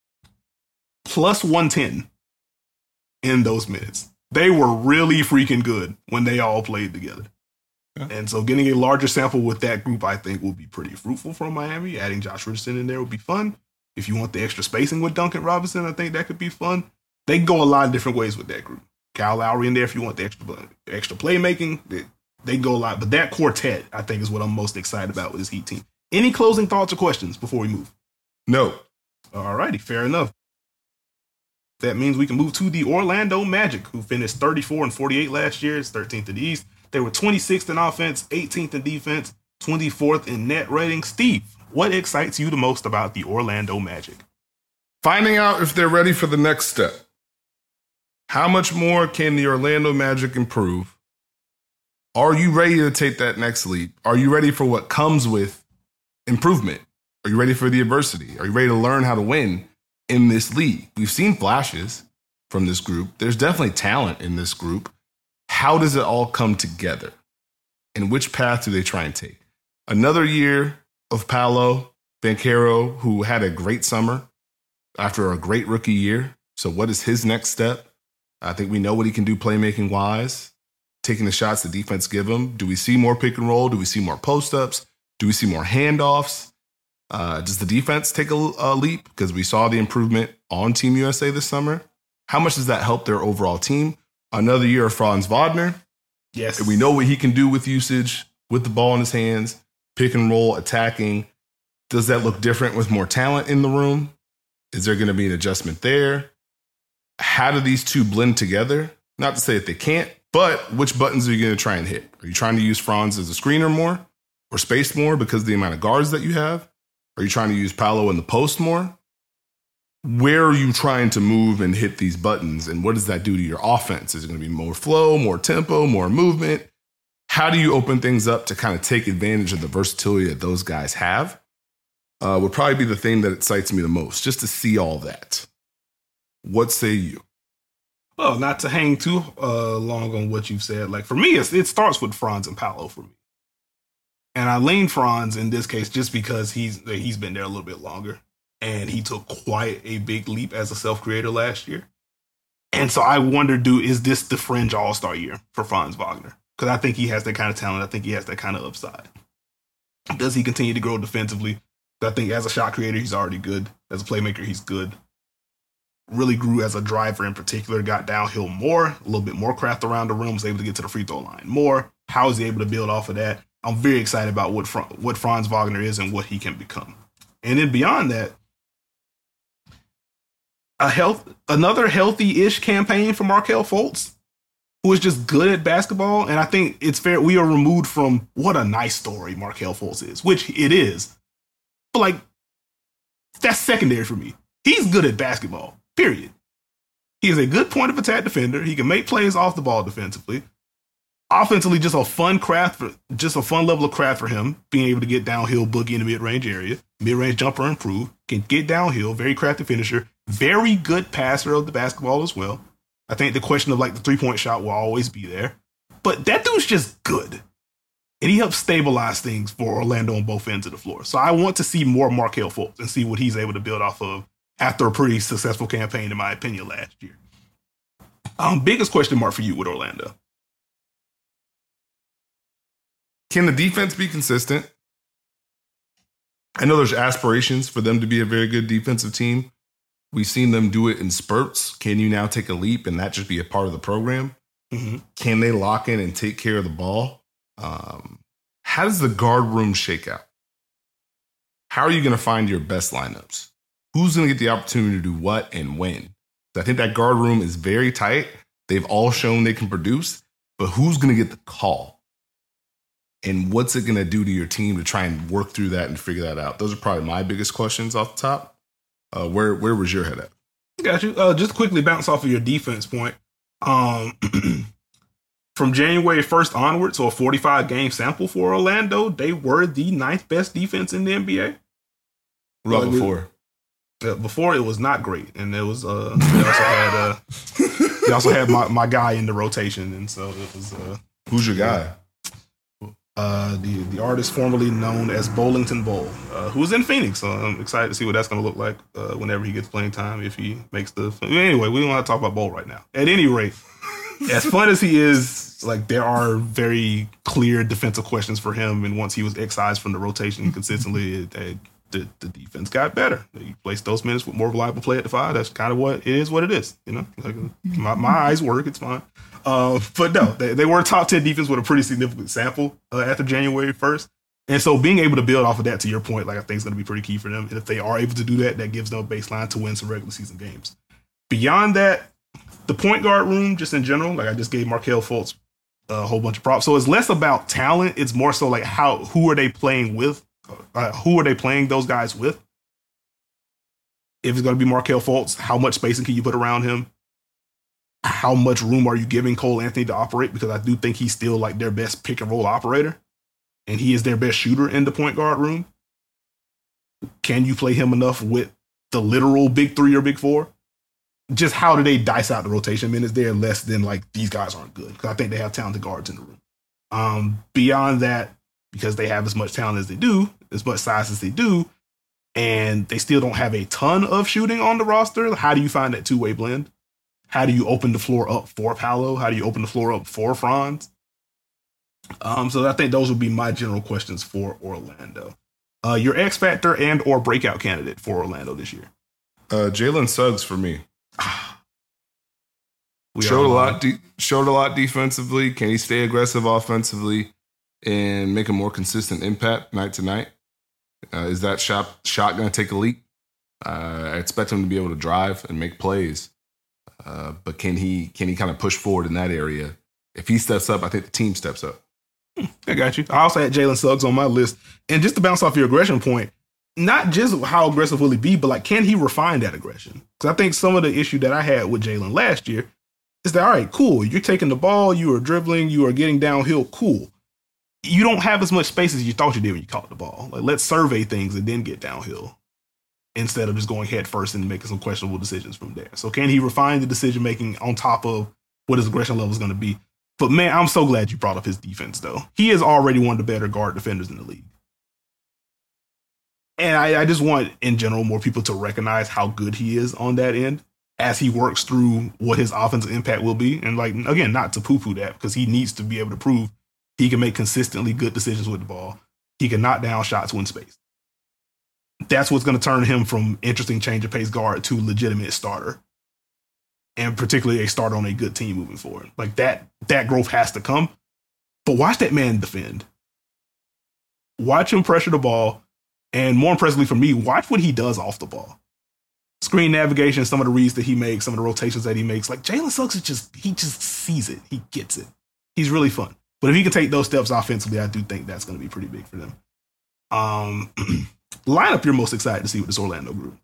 Plus one ten in those minutes. They were really freaking good when they all played together. Yeah. And so getting a larger sample with that group, I think, will be pretty fruitful for Miami. Adding Josh Richardson in there would be fun. If you want the extra spacing with Duncan Robinson, I think that could be fun. They can go a lot of different ways with that group. Kyle Lowry in there if you want the extra extra playmaking. They, they go a lot. But that quartet, I think, is what I'm most excited about with this Heat team. Any closing thoughts or questions before we move? No. All righty, fair enough. That means we can move to the Orlando Magic, who finished thirty-four and forty-eight last year. It's thirteenth in the East. They were twenty-sixth in offense, eighteenth in defense, twenty-fourth in net rating. Steve, what excites you the most about the Orlando Magic? Finding out if they're ready for the next step. How much more can the Orlando Magic improve? Are you ready to take that next leap? Are you ready for what comes with improvement? Are you ready for the adversity? Are you ready to learn how to win in this league? We've seen flashes from this group. There's definitely talent in this group. How does it all come together? And which path do they try and take? Another year of Paolo Banchero, who had a great summer after a great rookie year. So what is his next step? I think we know what he can do playmaking wise, taking the shots the defense give him. Do we see more pick and roll? Do we see more post-ups? Do we see more handoffs? Uh, does the defense take a, a leap? Because we saw the improvement on Team U S A this summer. How much does that help their overall team? Another year of Franz Wagner. Yes. And we know what he can do with usage, with the ball in his hands, pick and roll, attacking. Does that look different with more talent in the room? Is there going to be an adjustment there? How do these two blend together? Not to say that they can't, but which buttons are you going to try and hit? Are you trying to use Franz as a screener more or space more because of the amount of guards that you have? Are you trying to use Paolo in the post more? Where are you trying to move and hit these buttons? And what does that do to your offense? Is it going to be more flow, more tempo, more movement? How do you open things up to kind of take advantage of the versatility that those guys have? Uh, would probably be the thing that excites me the most, just to see all that. What say you? Well, not to hang too uh, long on what you've said. Like, for me, it's, it starts with Franz and Paolo for me. And I lean Franz in this case just because he's he's been there a little bit longer. And he took quite a big leap as a self-creator last year. And so I wonder, do is this the fringe all-star year for Franz Wagner? Because I think he has that kind of talent. I think he has that kind of upside. Does he continue to grow defensively? I think as a shot creator, he's already good. As a playmaker, he's good. Really grew as a driver in particular, got downhill more, a little bit more craft around the rim, was able to get to the free throw line more. How is he able to build off of that? I'm very excited about what what Franz Wagner is and what he can become. And then beyond that, a health, another healthy-ish campaign for Markelle Fultz, who is just good at basketball. And I think it's fair, we are removed from what a nice story Markelle Fultz is, which it is. But, like, that's secondary for me. He's good at basketball, period. He is a good point of attack defender. He can make plays off the ball defensively. Offensively, just a fun craft, for, just a fun level of craft for him, being able to get downhill, boogie in the mid-range area, mid-range jumper improved, can get downhill, very crafty finisher, very good passer of the basketball as well. I think the question of like the three-point shot will always be there, but that dude's just good. And he helps stabilize things for Orlando on both ends of the floor. So I want to see more Markelle Fultz and see what he's able to build off of after a pretty successful campaign, in my opinion, last year. Um, biggest question mark for you with Orlando. Can the defense be consistent? I know there's aspirations for them to be a very good defensive team. We've seen them do it in spurts. Can you now take a leap and that just be a part of the program? Mm-hmm. Can they lock in and take care of the ball? Um, how does the guard room shake out? How are you going to find your best lineups? Who's going to get the opportunity to do what and when? I think that guard room is very tight. They've all shown they can produce, but who's going to get the call? And what's it going to do to your team to try and work through that and figure that out? Those are probably my biggest questions off the top. Uh, where where was your head at? Got you. Uh, just quickly bounce off of your defense point. Um, from January first onward, so a forty-five game sample for Orlando, they were the ninth best defense in the N B A. What about before? Uh, before it was not great, and there was uh, they also had uh, they also had my, my guy in the rotation, and so it was. Uh, Who's your guy? Uh, the the artist formerly known as Bollington Bowl, uh, who was in Phoenix. So I'm excited to see what that's going to look like uh, whenever he gets playing time, if he makes the. Anyway, we don't want to talk about Bowl right now. At any rate, as fun as he is, like there are very clear defensive questions for him. And once he was excised from the rotation consistently, it, it, the the defense got better. He placed those minutes with more reliable play at the five. That's kind of what it is. What it is, you know. Like my, my eyes work. It's fine. Uh, but no, they, they were a top ten defense with a pretty significant sample uh, after January first. And so being able to build off of that, to your point, like I think is going to be pretty key for them. And if they are able to do that, that gives them a baseline to win some regular season games. Beyond that, the point guard room, just in general, like I just gave Markelle Fultz a whole bunch of props. So it's less about talent. It's more so like how, who are they playing with? Uh, who are they playing those guys with? If it's going to be Markelle Fultz, how much spacing can you put around him? How much room are you giving Cole Anthony to operate? Because I do think he's still like their best pick and roll operator, and he is their best shooter in the point guard room. Can you play him enough with the literal big three or big four? Just how do they dice out the rotation minutes there less than like these guys aren't good? Because I think they have talented guards in the room. Um, beyond that, because they have as much talent as they do, as much size as they do, and they still don't have a ton of shooting on the roster, how do you find that two-way blend? How do you open the floor up for Paolo? How do you open the floor up for Franz? Um, so I think those would be my general questions for Orlando. Uh, your X factor and or breakout candidate for Orlando this year? Uh, Jalen Suggs for me. We showed a lot. De- showed a lot defensively. Can he stay aggressive offensively and make a more consistent impact night to night? Uh, is that shot shot going to take a leap? Uh, I expect him to be able to drive and make plays. Uh, but can he can he kind of push forward in that area? If he steps up, I think the team steps up. I got you. I also had Jalen Suggs on my list. And just to bounce off your aggression point, not just how aggressive will he be, but like, can he refine that aggression? Because I think some of the issue that I had with Jalen last year is that, all right, cool, you're taking the ball, you are dribbling, you are getting downhill, cool. You don't have as much space as you thought you did when you caught the ball. Like, let's survey things and then get downhill, instead of just going head first and making some questionable decisions from there. So can he refine the decision-making on top of what his aggression level is going to be? But man, I'm so glad you brought up his defense, though. He is already one of the better guard defenders in the league. And I, I just want, in general, more people to recognize how good he is on that end as he works through what his offensive impact will be. And like, again, not to poo-poo that, because he needs to be able to prove he can make consistently good decisions with the ball. He can knock down shots when spaced. That's what's going to turn him from interesting change of pace guard to legitimate starter, and particularly a starter on a good team moving forward. Like that, that growth has to come. But watch that man defend. Watch him pressure the ball, and more impressively for me, watch what he does off the ball. Screen navigation, some of the reads that he makes, some of the rotations that he makes. Like Jalen Suggs is just, he just sees it. He gets it. He's really fun. But if he can take those steps offensively, I do think that's going to be pretty big for them. Um. Lineup you're most excited to see with this Orlando group?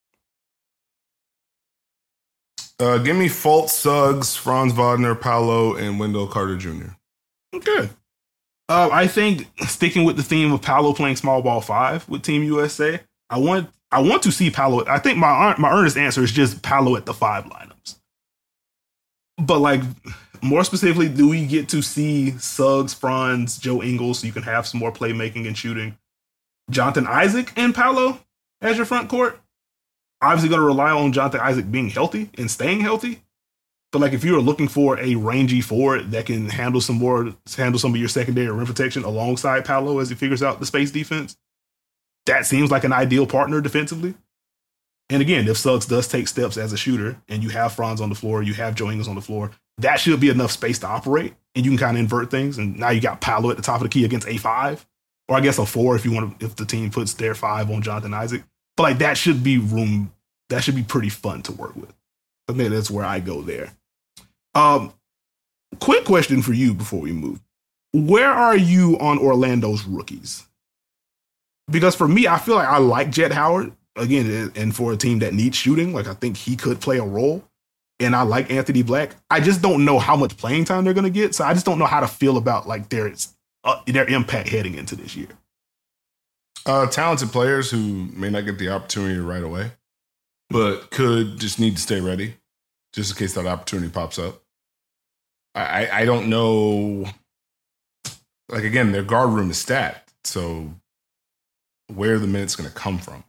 Uh, give me Fultz, Suggs, Franz Wagner, Paolo, and Wendell Carter Junior Okay. Uh, I think sticking with the theme of Paolo playing small ball five with Team U S A, I want I want to see Paolo. I think my my earnest answer is just Paolo at the five lineups. But like more specifically, do we get to see Suggs, Franz, Joe Ingles, so you can have some more playmaking and shooting? Jonathan Isaac and Paolo as your front court. Obviously going to rely on Jonathan Isaac being healthy and staying healthy. But like if you are looking for a rangy forward that can handle some more, handle some of your secondary rim protection alongside Paolo as he figures out the space defense, that seems like an ideal partner defensively. And again, if Suggs does take steps as a shooter and you have Franz on the floor, you have Joe Ingles on the floor, that should be enough space to operate, and you can kind of invert things. And now you got Paolo at the top of the key against a five, or I guess a four if you want to, if the team puts their five on Jonathan Isaac. But like that should be room. That should be pretty fun to work with. I think that's where I go there. Um, quick question for you before we move: where are you on Orlando's rookies? Because for me, I feel like I like Jett Howard again, and for a team that needs shooting, like I think he could play a role. And I like Anthony Black. I just don't know how much playing time they're going to get. So I just don't know how to feel about like their uh, their impact heading into this year. Uh, talented players who may not get the opportunity right away, but could just need to stay ready just in case that opportunity pops up. I, I don't know. Like, again, their guard room is stacked. So where are the minutes going to come from?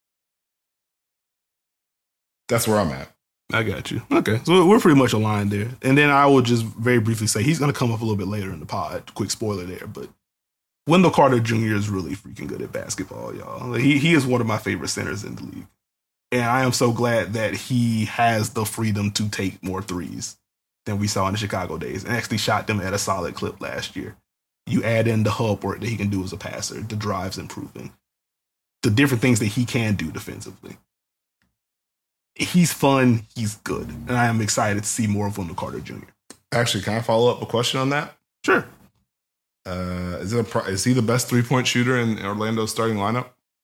That's where I'm at. I got you. Okay. So we're pretty much aligned there. And then I will just very briefly say he's going to come up a little bit later in the pod. Quick spoiler there. But Wendell Carter Junior is really freaking good at basketball, y'all. He, he is one of my favorite centers in the league. And I am so glad that he has the freedom to take more threes than we saw in the Chicago days and actually shot them at a solid clip last year. You add in the hub work that he can do as a passer, the drive's improving, the different things that he can do defensively. He's fun. He's good. And I am excited to see more of Wendell Carter Junior Actually, can I follow up a question on that? Sure. Uh, is, it a pro- is he the best three-point shooter in Orlando's starting lineup?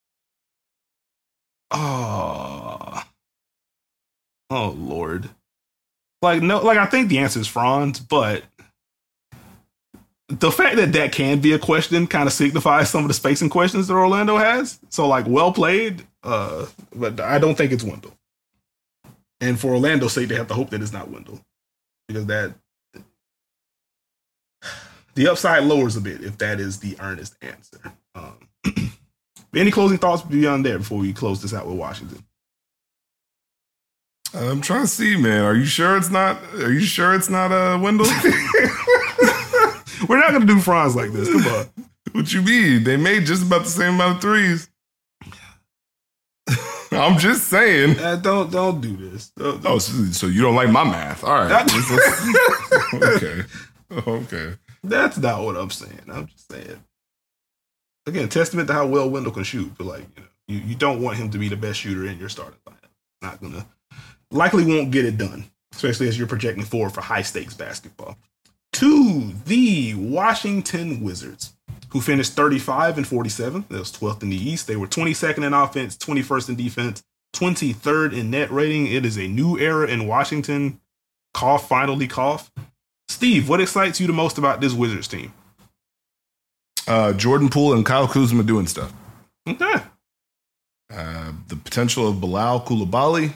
Oh. Oh, Lord. Like, no, like, I think the answer is Franz, but the fact that that can be a question kind of signifies some of the spacing questions that Orlando has. So, like, well played, uh, but I don't think it's Wendell. And for Orlando's sake, they have to hope that it's not Wendell. Because that the upside lowers a bit if that is the earnest answer. Um, any closing thoughts beyond there before we close this out with Washington? I'm trying to see, man. Are you sure it's not? Are you sure it's not uh, Wendell? We're not going to do Franz like this. Come on. What you mean? They made just about the same amount of threes. I'm just saying. Uh, don't don't do this. Don't, don't. Oh, so, so you don't like my math? All right. okay. Okay. That's not what I'm saying. I'm just saying. Again, testament to how well Wendell can shoot. But like, you know, you, you don't want him to be the best shooter in your starting lineup. Not gonna. Likely won't get it done, especially as you're projecting forward for high stakes basketball. To the Washington Wizards, who finished thirty-five and forty-seven. That was twelfth in the East. They were twenty-second in offense, twenty-first in defense, twenty-third in net rating. It is a new era in Washington. Cough, finally cough. Steve, what excites you the most about this Wizards team? Uh, Jordan Poole and Kyle Kuzma doing stuff. Okay. Uh, the potential of Bilal Coulibaly.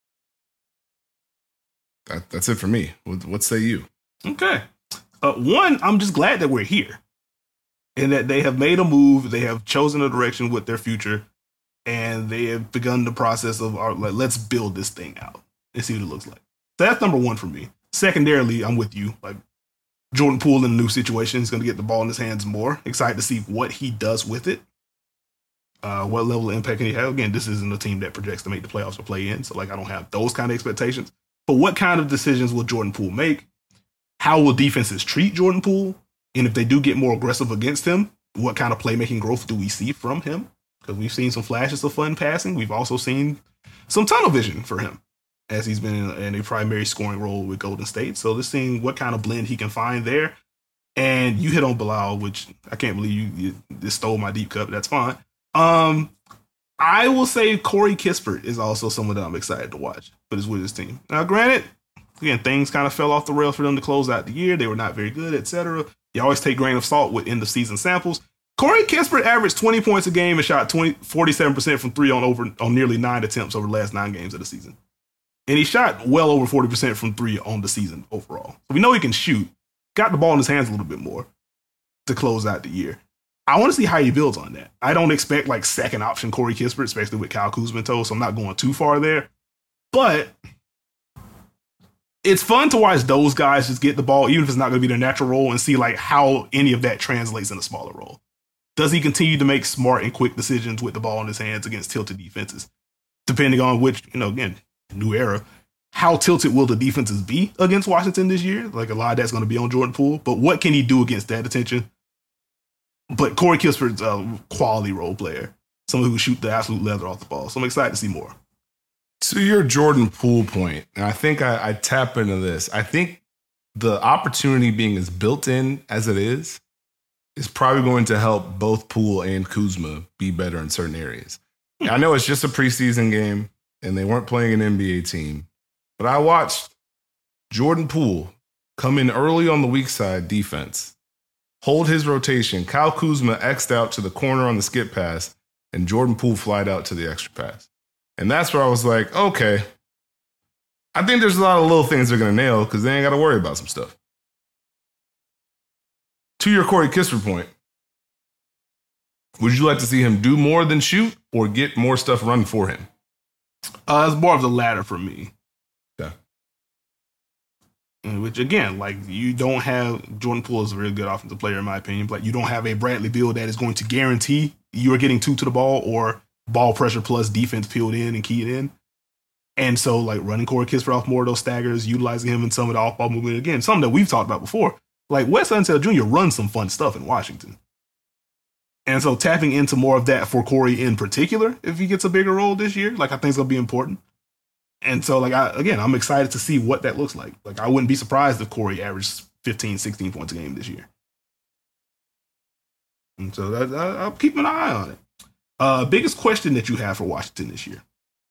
That, that's it for me. What, what say you? Okay. Uh, one, I'm just glad that we're here. And that they have made a move, they have chosen a direction with their future, and they have begun the process of, our, like, let's build this thing out and see what it looks like. So that's number one for me. Secondarily, I'm with you. Like, Jordan Poole in a new situation is going to get the ball in his hands more. Excited to see what he does with it. Uh, what level of impact can he have? Again, this isn't a team that projects to make the playoffs or play in, so like I don't have those kind of expectations. But what kind of decisions will Jordan Poole make? How will defenses treat Jordan Poole? And if they do get more aggressive against him, what kind of playmaking growth do we see from him? Because we've seen some flashes of fun passing. We've also seen some tunnel vision for him as he's been in a, in a primary scoring role with Golden State. So let's see what kind of blend he can find there. And you hit on Bilal, which I can't believe you, you, you stole my deep cut. But that's fine. Um, I will say Corey Kispert is also someone that I'm excited to watch for this Wizards team. Now, granted, again, things kind of fell off the rails for them to close out the year. They were not very good, et cetera. You always take grain of salt with end of season samples. Corey Kispert averaged twenty points a game and shot twenty, forty-seven percent from three on over on nearly nine attempts over the last nine games of the season. And he shot well over forty percent from three on the season overall. So we know he can shoot. Got the ball in his hands a little bit more to close out the year. I want to see how he builds on that. I don't expect like second option Corey Kispert, especially with Kyle Kuzma toe, so I'm not going too far there. But it's fun to watch those guys just get the ball, even if it's not going to be their natural role, and see like how any of that translates in a smaller role. Does he continue to make smart and quick decisions with the ball in his hands against tilted defenses? Depending on which, you know, again, new era, how tilted will the defenses be against Washington this year? Like, a lot of that's going to be on Jordan Poole. But what can he do against that attention? But Corey Kispert's a quality role player. Someone who can shoot the absolute leather off the ball. So I'm excited to see more. To your Jordan Poole point, and I think I, I tap into this. I think the opportunity being as built in as it is, is probably going to help both Poole and Kuzma be better in certain areas. Hmm. I know it's just a preseason game, and they weren't playing an N B A team, but I watched Jordan Poole come in early on the weak side defense, hold his rotation. Kyle Kuzma X'd out to the corner on the skip pass, and Jordan Poole flied out to the extra pass. And that's where I was like, okay, I think there's a lot of little things they're going to nail because they ain't got to worry about some stuff. To your Corey Kispert point, would you like to see him do more than shoot or get more stuff run for him? Uh, it's more of the latter for me. Yeah. Which, again, like, you don't have, Jordan Poole is a really good offensive player, in my opinion, but you don't have a Bradley Beal that is going to guarantee you're getting two to the ball or ball pressure plus defense peeled in and keyed in. And so, like, running Corey Kispert off more of those staggers, utilizing him in some of the off-ball movement, again, something that we've talked about before. Like, Wes Unseld Junior runs some fun stuff in Washington. And so tapping into more of that for Corey in particular, if he gets a bigger role this year, like, I think it's going to be important. And so, like, I, again, I'm excited to see what that looks like. Like, I wouldn't be surprised if Corey averaged fifteen, sixteen points a game this year. And so that, I, I'll keep an eye on it. Uh, biggest question that you have for Washington this year?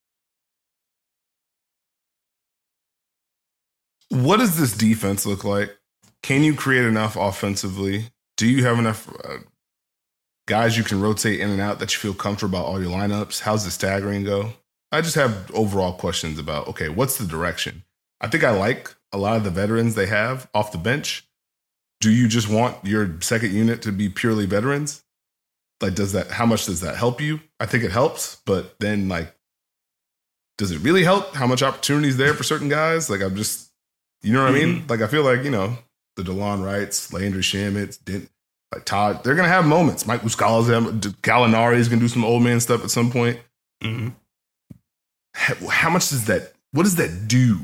What does this defense look like? Can you create enough offensively? Do you have enough uh, guys you can rotate in and out that you feel comfortable about all your lineups? How's the staggering go? I just have overall questions about, okay, what's the direction? I think I like a lot of the veterans they have off the bench. Do you just want your second unit to be purely veterans? Like, does that, how much does that help you? I think it helps, but then, like, does it really help? How much opportunity is there for certain guys? Like, I'm just, you know what mm-hmm. I mean? Like, I feel like, you know, the DeLon Wrights, Landry Shamet, Dent, like Todd, they're going to have moments. Mike Muscala's, Gallinari is going to do some old man stuff at some point. Mm-hmm. How, how much does that, what does that do?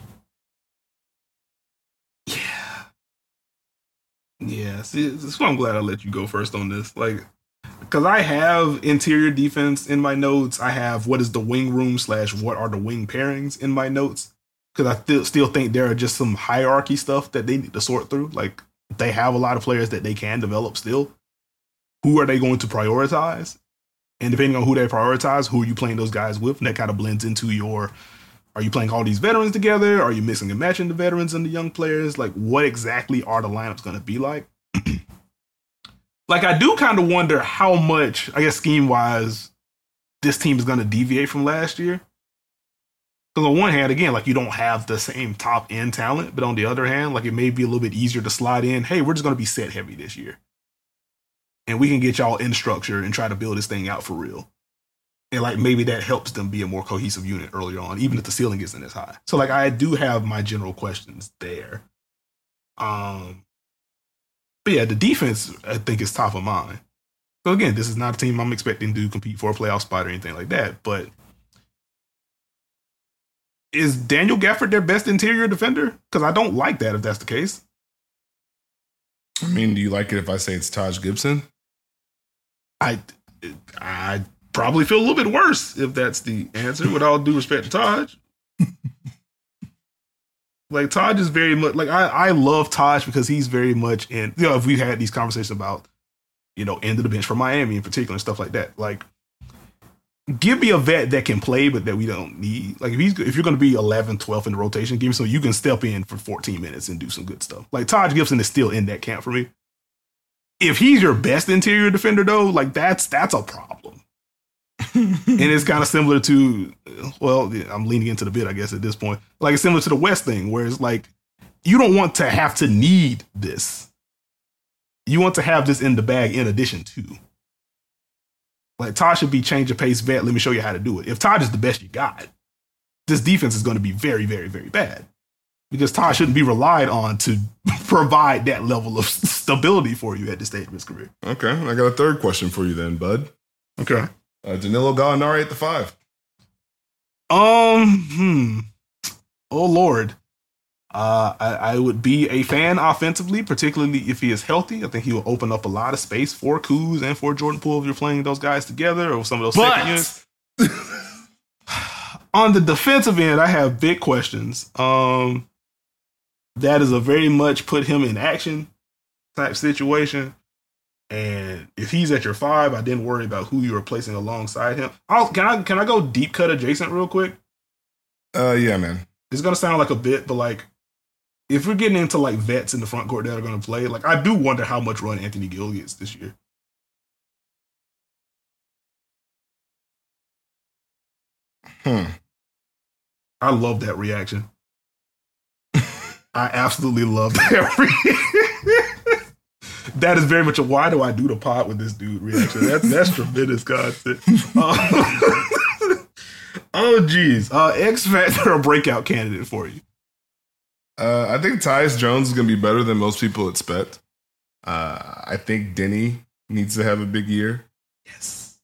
Yeah. Yeah. See, that's why I'm glad I let you go first on this. Like, because I have interior defense in my notes. I have what is the wing room slash what are the wing pairings in my notes. Because I th- still think there are just some hierarchy stuff that they need to sort through. Like, they have a lot of players that they can develop still. Who are they going to prioritize? And depending on who they prioritize, who are you playing those guys with? And that kind of blends into your, are you playing all these veterans together? Are you mixing and matching the veterans and the young players? Like, what exactly are the lineups going to be like? Like, I do kind of wonder how much, I guess, scheme-wise, this team is going to deviate from last year. Because on one hand, again, like, you don't have the same top-end talent, but on the other hand, like, it may be a little bit easier to slide in, hey, we're just going to be set heavy this year. And we can get y'all in structure and try to build this thing out for real. And, like, maybe that helps them be a more cohesive unit earlier on, even if the ceiling isn't as high. So, like, I do have my general questions there. Um, but, yeah, the defense, I think, is top of mind. So, again, this is not a team I'm expecting to compete for a playoff spot or anything like that, but is Daniel Gafford their best interior defender? Because I don't like that if that's the case. I mean, do you like it if I say it's Taj Gibson? I I probably feel a little bit worse if that's the answer, with all due respect to Taj. Like, Taj is very much, like, I, I love Taj because he's very much in, you know, if we had these conversations about, you know, end of the bench for Miami in particular and stuff like that, like, give me a vet that can play, but that we don't need. Like, if he's if you're going to be eleven, twelve in the rotation, give me so you can step in for fourteen minutes and do some good stuff. Like, Taj Gibson is still in that camp for me. If he's your best interior defender, though, like, that's that's a problem. And it's kind of similar to, well, I'm leaning into the bit, I guess, at this point. Like, it's similar to the West thing, where it's like, you don't want to have to need this. You want to have this in the bag in addition to. Like, Todd should be change of pace vet. Let me show you how to do it. If Todd is the best you got, this defense is going to be very, very, very bad. Because Todd shouldn't be relied on to provide that level of stability for you at this stage of his career. Okay, I got a third question for you then, bud. Okay. Uh, Danilo Gallinari at the five. Um, hmm. oh Lord. Uh, I, I would be a fan offensively, particularly if he is healthy. I think he will open up a lot of space for Kuz and for Jordan Poole if you're playing those guys together or some of those but- second units. On the defensive end, I have big questions. Um, that is a very much put him in action type situation. And if he's at your five, I didn't worry about who you were placing alongside him. I'll, can I can I go deep cut adjacent real quick? Uh, yeah, man. It's gonna sound like a bit, but like if we're getting into like vets in the front court that are gonna play, like I do wonder how much run Anthony Gill gets this year. Hmm. I love that reaction. I absolutely love that reaction. That is very much a why do I do the pod with this dude reaction. That's that's tremendous content. Uh, oh geez. Uh X Factor or breakout candidate for you. Uh, I think Tyus Jones is going to be better than most people expect. Uh, I think Denny needs to have a big year. Yes.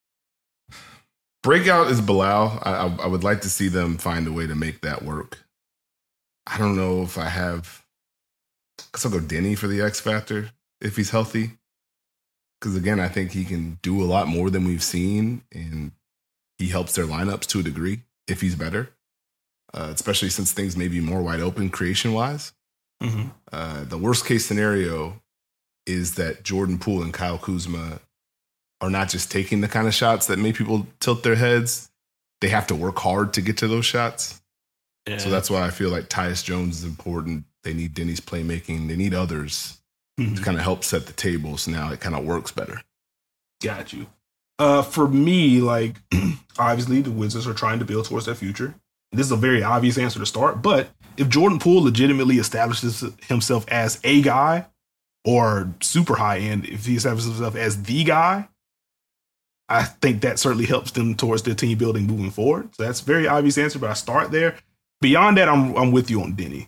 Breakout is Bilal. I, I, I would like to see them find a way to make that work. I don't know if I have. I guess I'll go Denny for the X Factor if he's healthy. Because again, I think he can do a lot more than we've seen, and he helps their lineups to a degree if he's better. Uh, especially since things may be more wide open creation wise. Mm-hmm. Uh, the worst case scenario is that Jordan Poole and Kyle Kuzma are not just taking the kind of shots that make people tilt their heads. They have to work hard to get to those shots. Yeah. So that's why I feel like Tyus Jones is important. They need Denny's playmaking. They need others mm-hmm. to kind of help set the table. So now it kind of works better. Got you. Uh, for me, like, obviously the Wizards are trying to build towards their future. This is a very obvious answer to start, but if Jordan Poole legitimately establishes himself as a guy or super high end, if he establishes himself as the guy, I think that certainly helps them towards their team building moving forward. So that's a very obvious answer, but I start there. Beyond that, I'm I'm with you on Denny.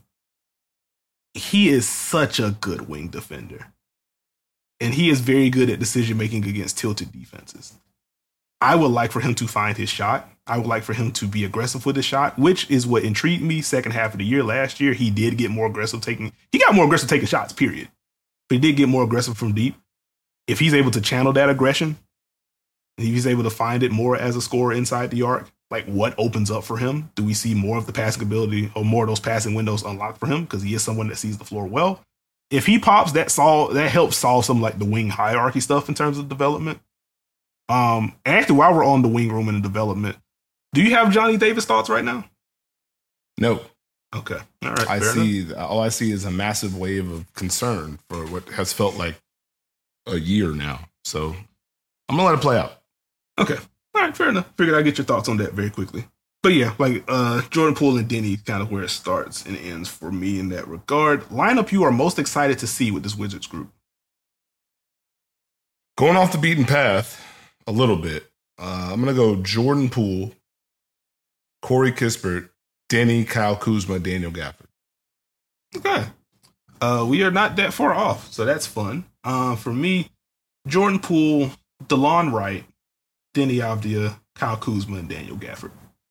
He is such a good wing defender. And he is very good at decision making against tilted defenses. I would like for him to find his shot. I would like for him to be aggressive with his shot, which is what intrigued me second half of the year. Last year, he did get more aggressive taking, he got more aggressive taking shots, period. But he did get more aggressive from deep. If he's able to channel that aggression, if he's able to find it more as a scorer inside the arc, like what opens up for him? Do we see more of the passing ability or more of those passing windows unlocked for him? Because he is someone that sees the floor well. If he pops, that solve that helps solve some like the wing hierarchy stuff in terms of development. Um, and actually, while we're on the wing room and the development, do you have Johnny Davis thoughts right now? No. Okay. All right. I see. Enough. All I see is a massive wave of concern for what has felt like a year now. So I'm gonna let it play out. Okay. All right. Fair enough. Figured I'd get your thoughts on that very quickly. But yeah, like uh, Jordan Poole and Denny, kind of where it starts and ends for me in that regard. Lineup you are most excited to see with this Wizards group? Going off the beaten path a little bit. Uh, I'm gonna go Jordan Poole, Corey Kispert, Denny, Kyle Kuzma, Daniel Gafford. Okay. Uh, we are not that far off, so that's fun. Uh, for me, Jordan Poole, DeLon Wright, Denny Avdia, Kyle Kuzma, and Daniel Gafford.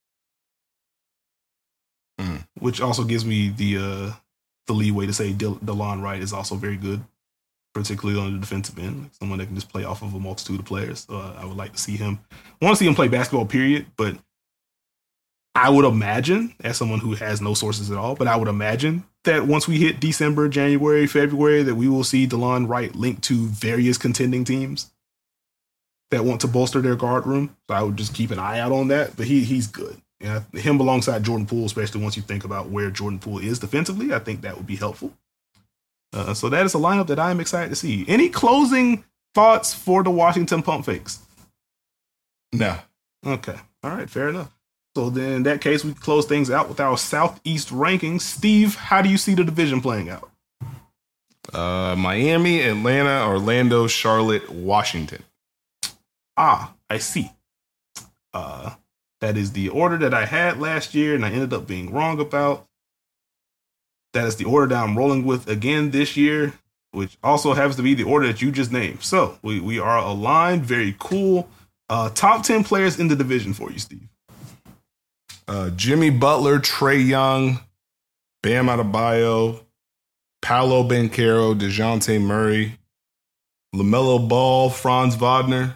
Mm. Which also gives me the uh, the leeway to say De- DeLon Wright is also very good, particularly on the defensive end, like someone that can just play off of a multitude of players. So uh, I would like to see him. I want to see him play basketball, period, but I would imagine, as someone who has no sources at all, but I would imagine that once we hit December, January, February, that we will see DeLon Wright linked to various contending teams that want to bolster their guard room. So I would just keep an eye out on that. But he he's good. Yeah, him alongside Jordan Poole, especially once you think about where Jordan Poole is defensively, I think that would be helpful. Uh, so that is a lineup that I am excited to see. Any closing thoughts for the Washington Pump Fakes? No. Okay. All right. Fair enough. So then in that case, we close things out with our Southeast rankings. Steve, how do you see the division playing out? Uh, Miami, Atlanta, Orlando, Charlotte, Washington. Ah, I see. Uh, that is the order that I had last year, and I ended up being wrong about. That is the order that I'm rolling with again this year, which also happens to be the order that you just named. So we, we are aligned. Very cool. Uh, top ten players in the division for you, Steve. Uh, Jimmy Butler, Trae Young, Bam Adebayo, Paolo Banchero, DeJounte Murray, LaMelo Ball, Franz Wagner,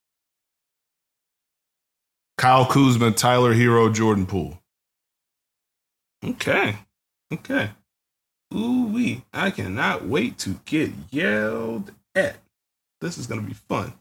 Kyle Kuzma, Tyler Hero, Jordan Poole. Okay. Okay. Ooh-wee. I cannot wait to get yelled at. This is going to be fun.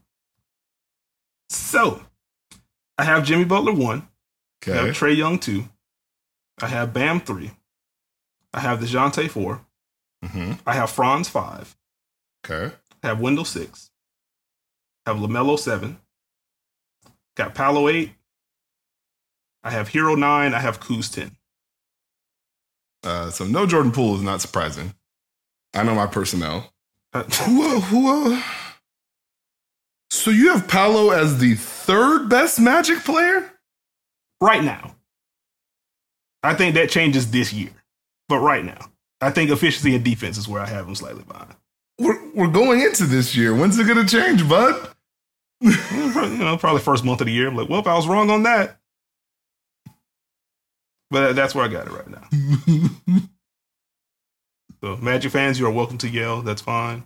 So, I have Jimmy Butler one. Okay. I have Trae Young two. I have Bam three. I have DeJounte four. Mm-hmm. I have Franz five. Okay. I have Wendell six. I have LaMelo seven. Got Paolo eight. I have Hero nine. I have Kuz ten. Uh, so no Jordan Poole is not surprising. I know my personnel. Uh, who, who, uh, so you have Paolo as the third best Magic player? Right now. I think that changes this year. But right now. I think efficiency and defense is where I have him slightly behind. We're, we're going into this year. When's it going to change, bud? You know, probably first month of the year. I'm like, well, I was wrong on that. But that's where I got it right now. So, Magic fans, you are welcome to yell. That's fine.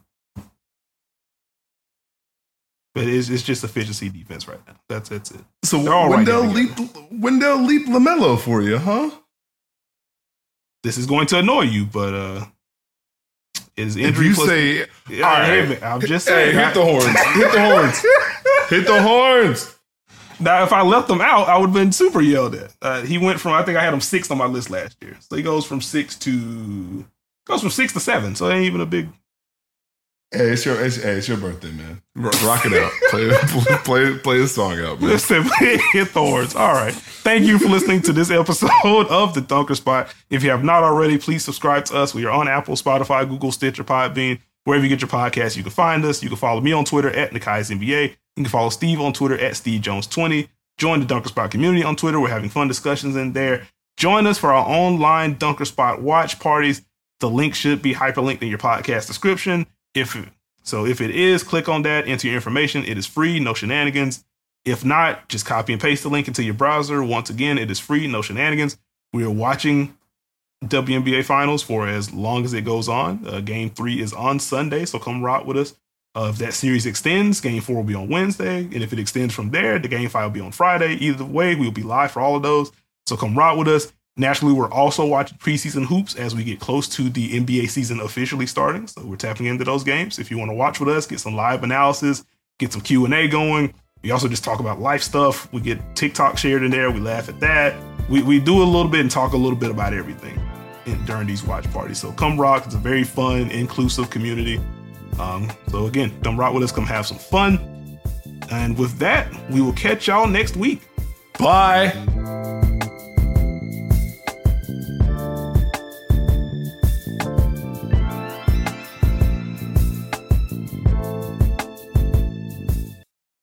But it's, it's just efficiency defense right now. That's that's it. So right Wendell leap, Wendell leap LaMelo for you, huh? This is going to annoy you, but uh, is injury. If you plus, say, yeah, all right, hey, I'm just saying. Hey, hit the horns. Hit the horns. Hit the horns. Now, if I left him out, I would have been super yelled at. Uh, he went from, I think I had him sixth on my list last year. So he goes from six to, goes from six to seven. So it ain't even a big. Hey, it's your, it's, hey, it's your birthday, man. Rock it out. play, play, play the song out, man. Listen, hit the horns. All right. Thank you for listening to this episode of The Dunker Spot. If you have not already, please subscribe to us. We are on Apple, Spotify, Google, Stitcher, Podbean. Wherever you get your podcasts, you can find us. You can follow me on Twitter at Nikias N B A. You can follow Steve on Twitter at Steve Jones twenty. Join the Dunker Spot community on Twitter. We're having fun discussions in there. Join us for our online Dunker Spot watch parties. The link should be hyperlinked in your podcast description. If so, if it is, click on that, enter your information. It is free, no shenanigans. If not, just copy and paste the link into your browser. Once again, it is free, no shenanigans. We are watching W N B A Finals for as long as it goes on. Uh, game three is on Sunday, so come rock with us. Uh, if that series extends, game four will be on Wednesday. And if it extends from there, the game five will be on Friday. Either way, we'll be live for all of those. So come rock with us. Naturally, we're also watching preseason hoops as we get close to the N B A season officially starting. So we're tapping into those games. If you want to watch with us, get some live analysis, get some Q and A going. We also just talk about life stuff. We get TikTok shared in there. We laugh at that. We, we do a little bit and talk a little bit about everything in, during these watch parties. So come rock. It's a very fun, inclusive community. Um, so again, come rock with us, come have some fun. And with that, we will catch y'all next week. Bye.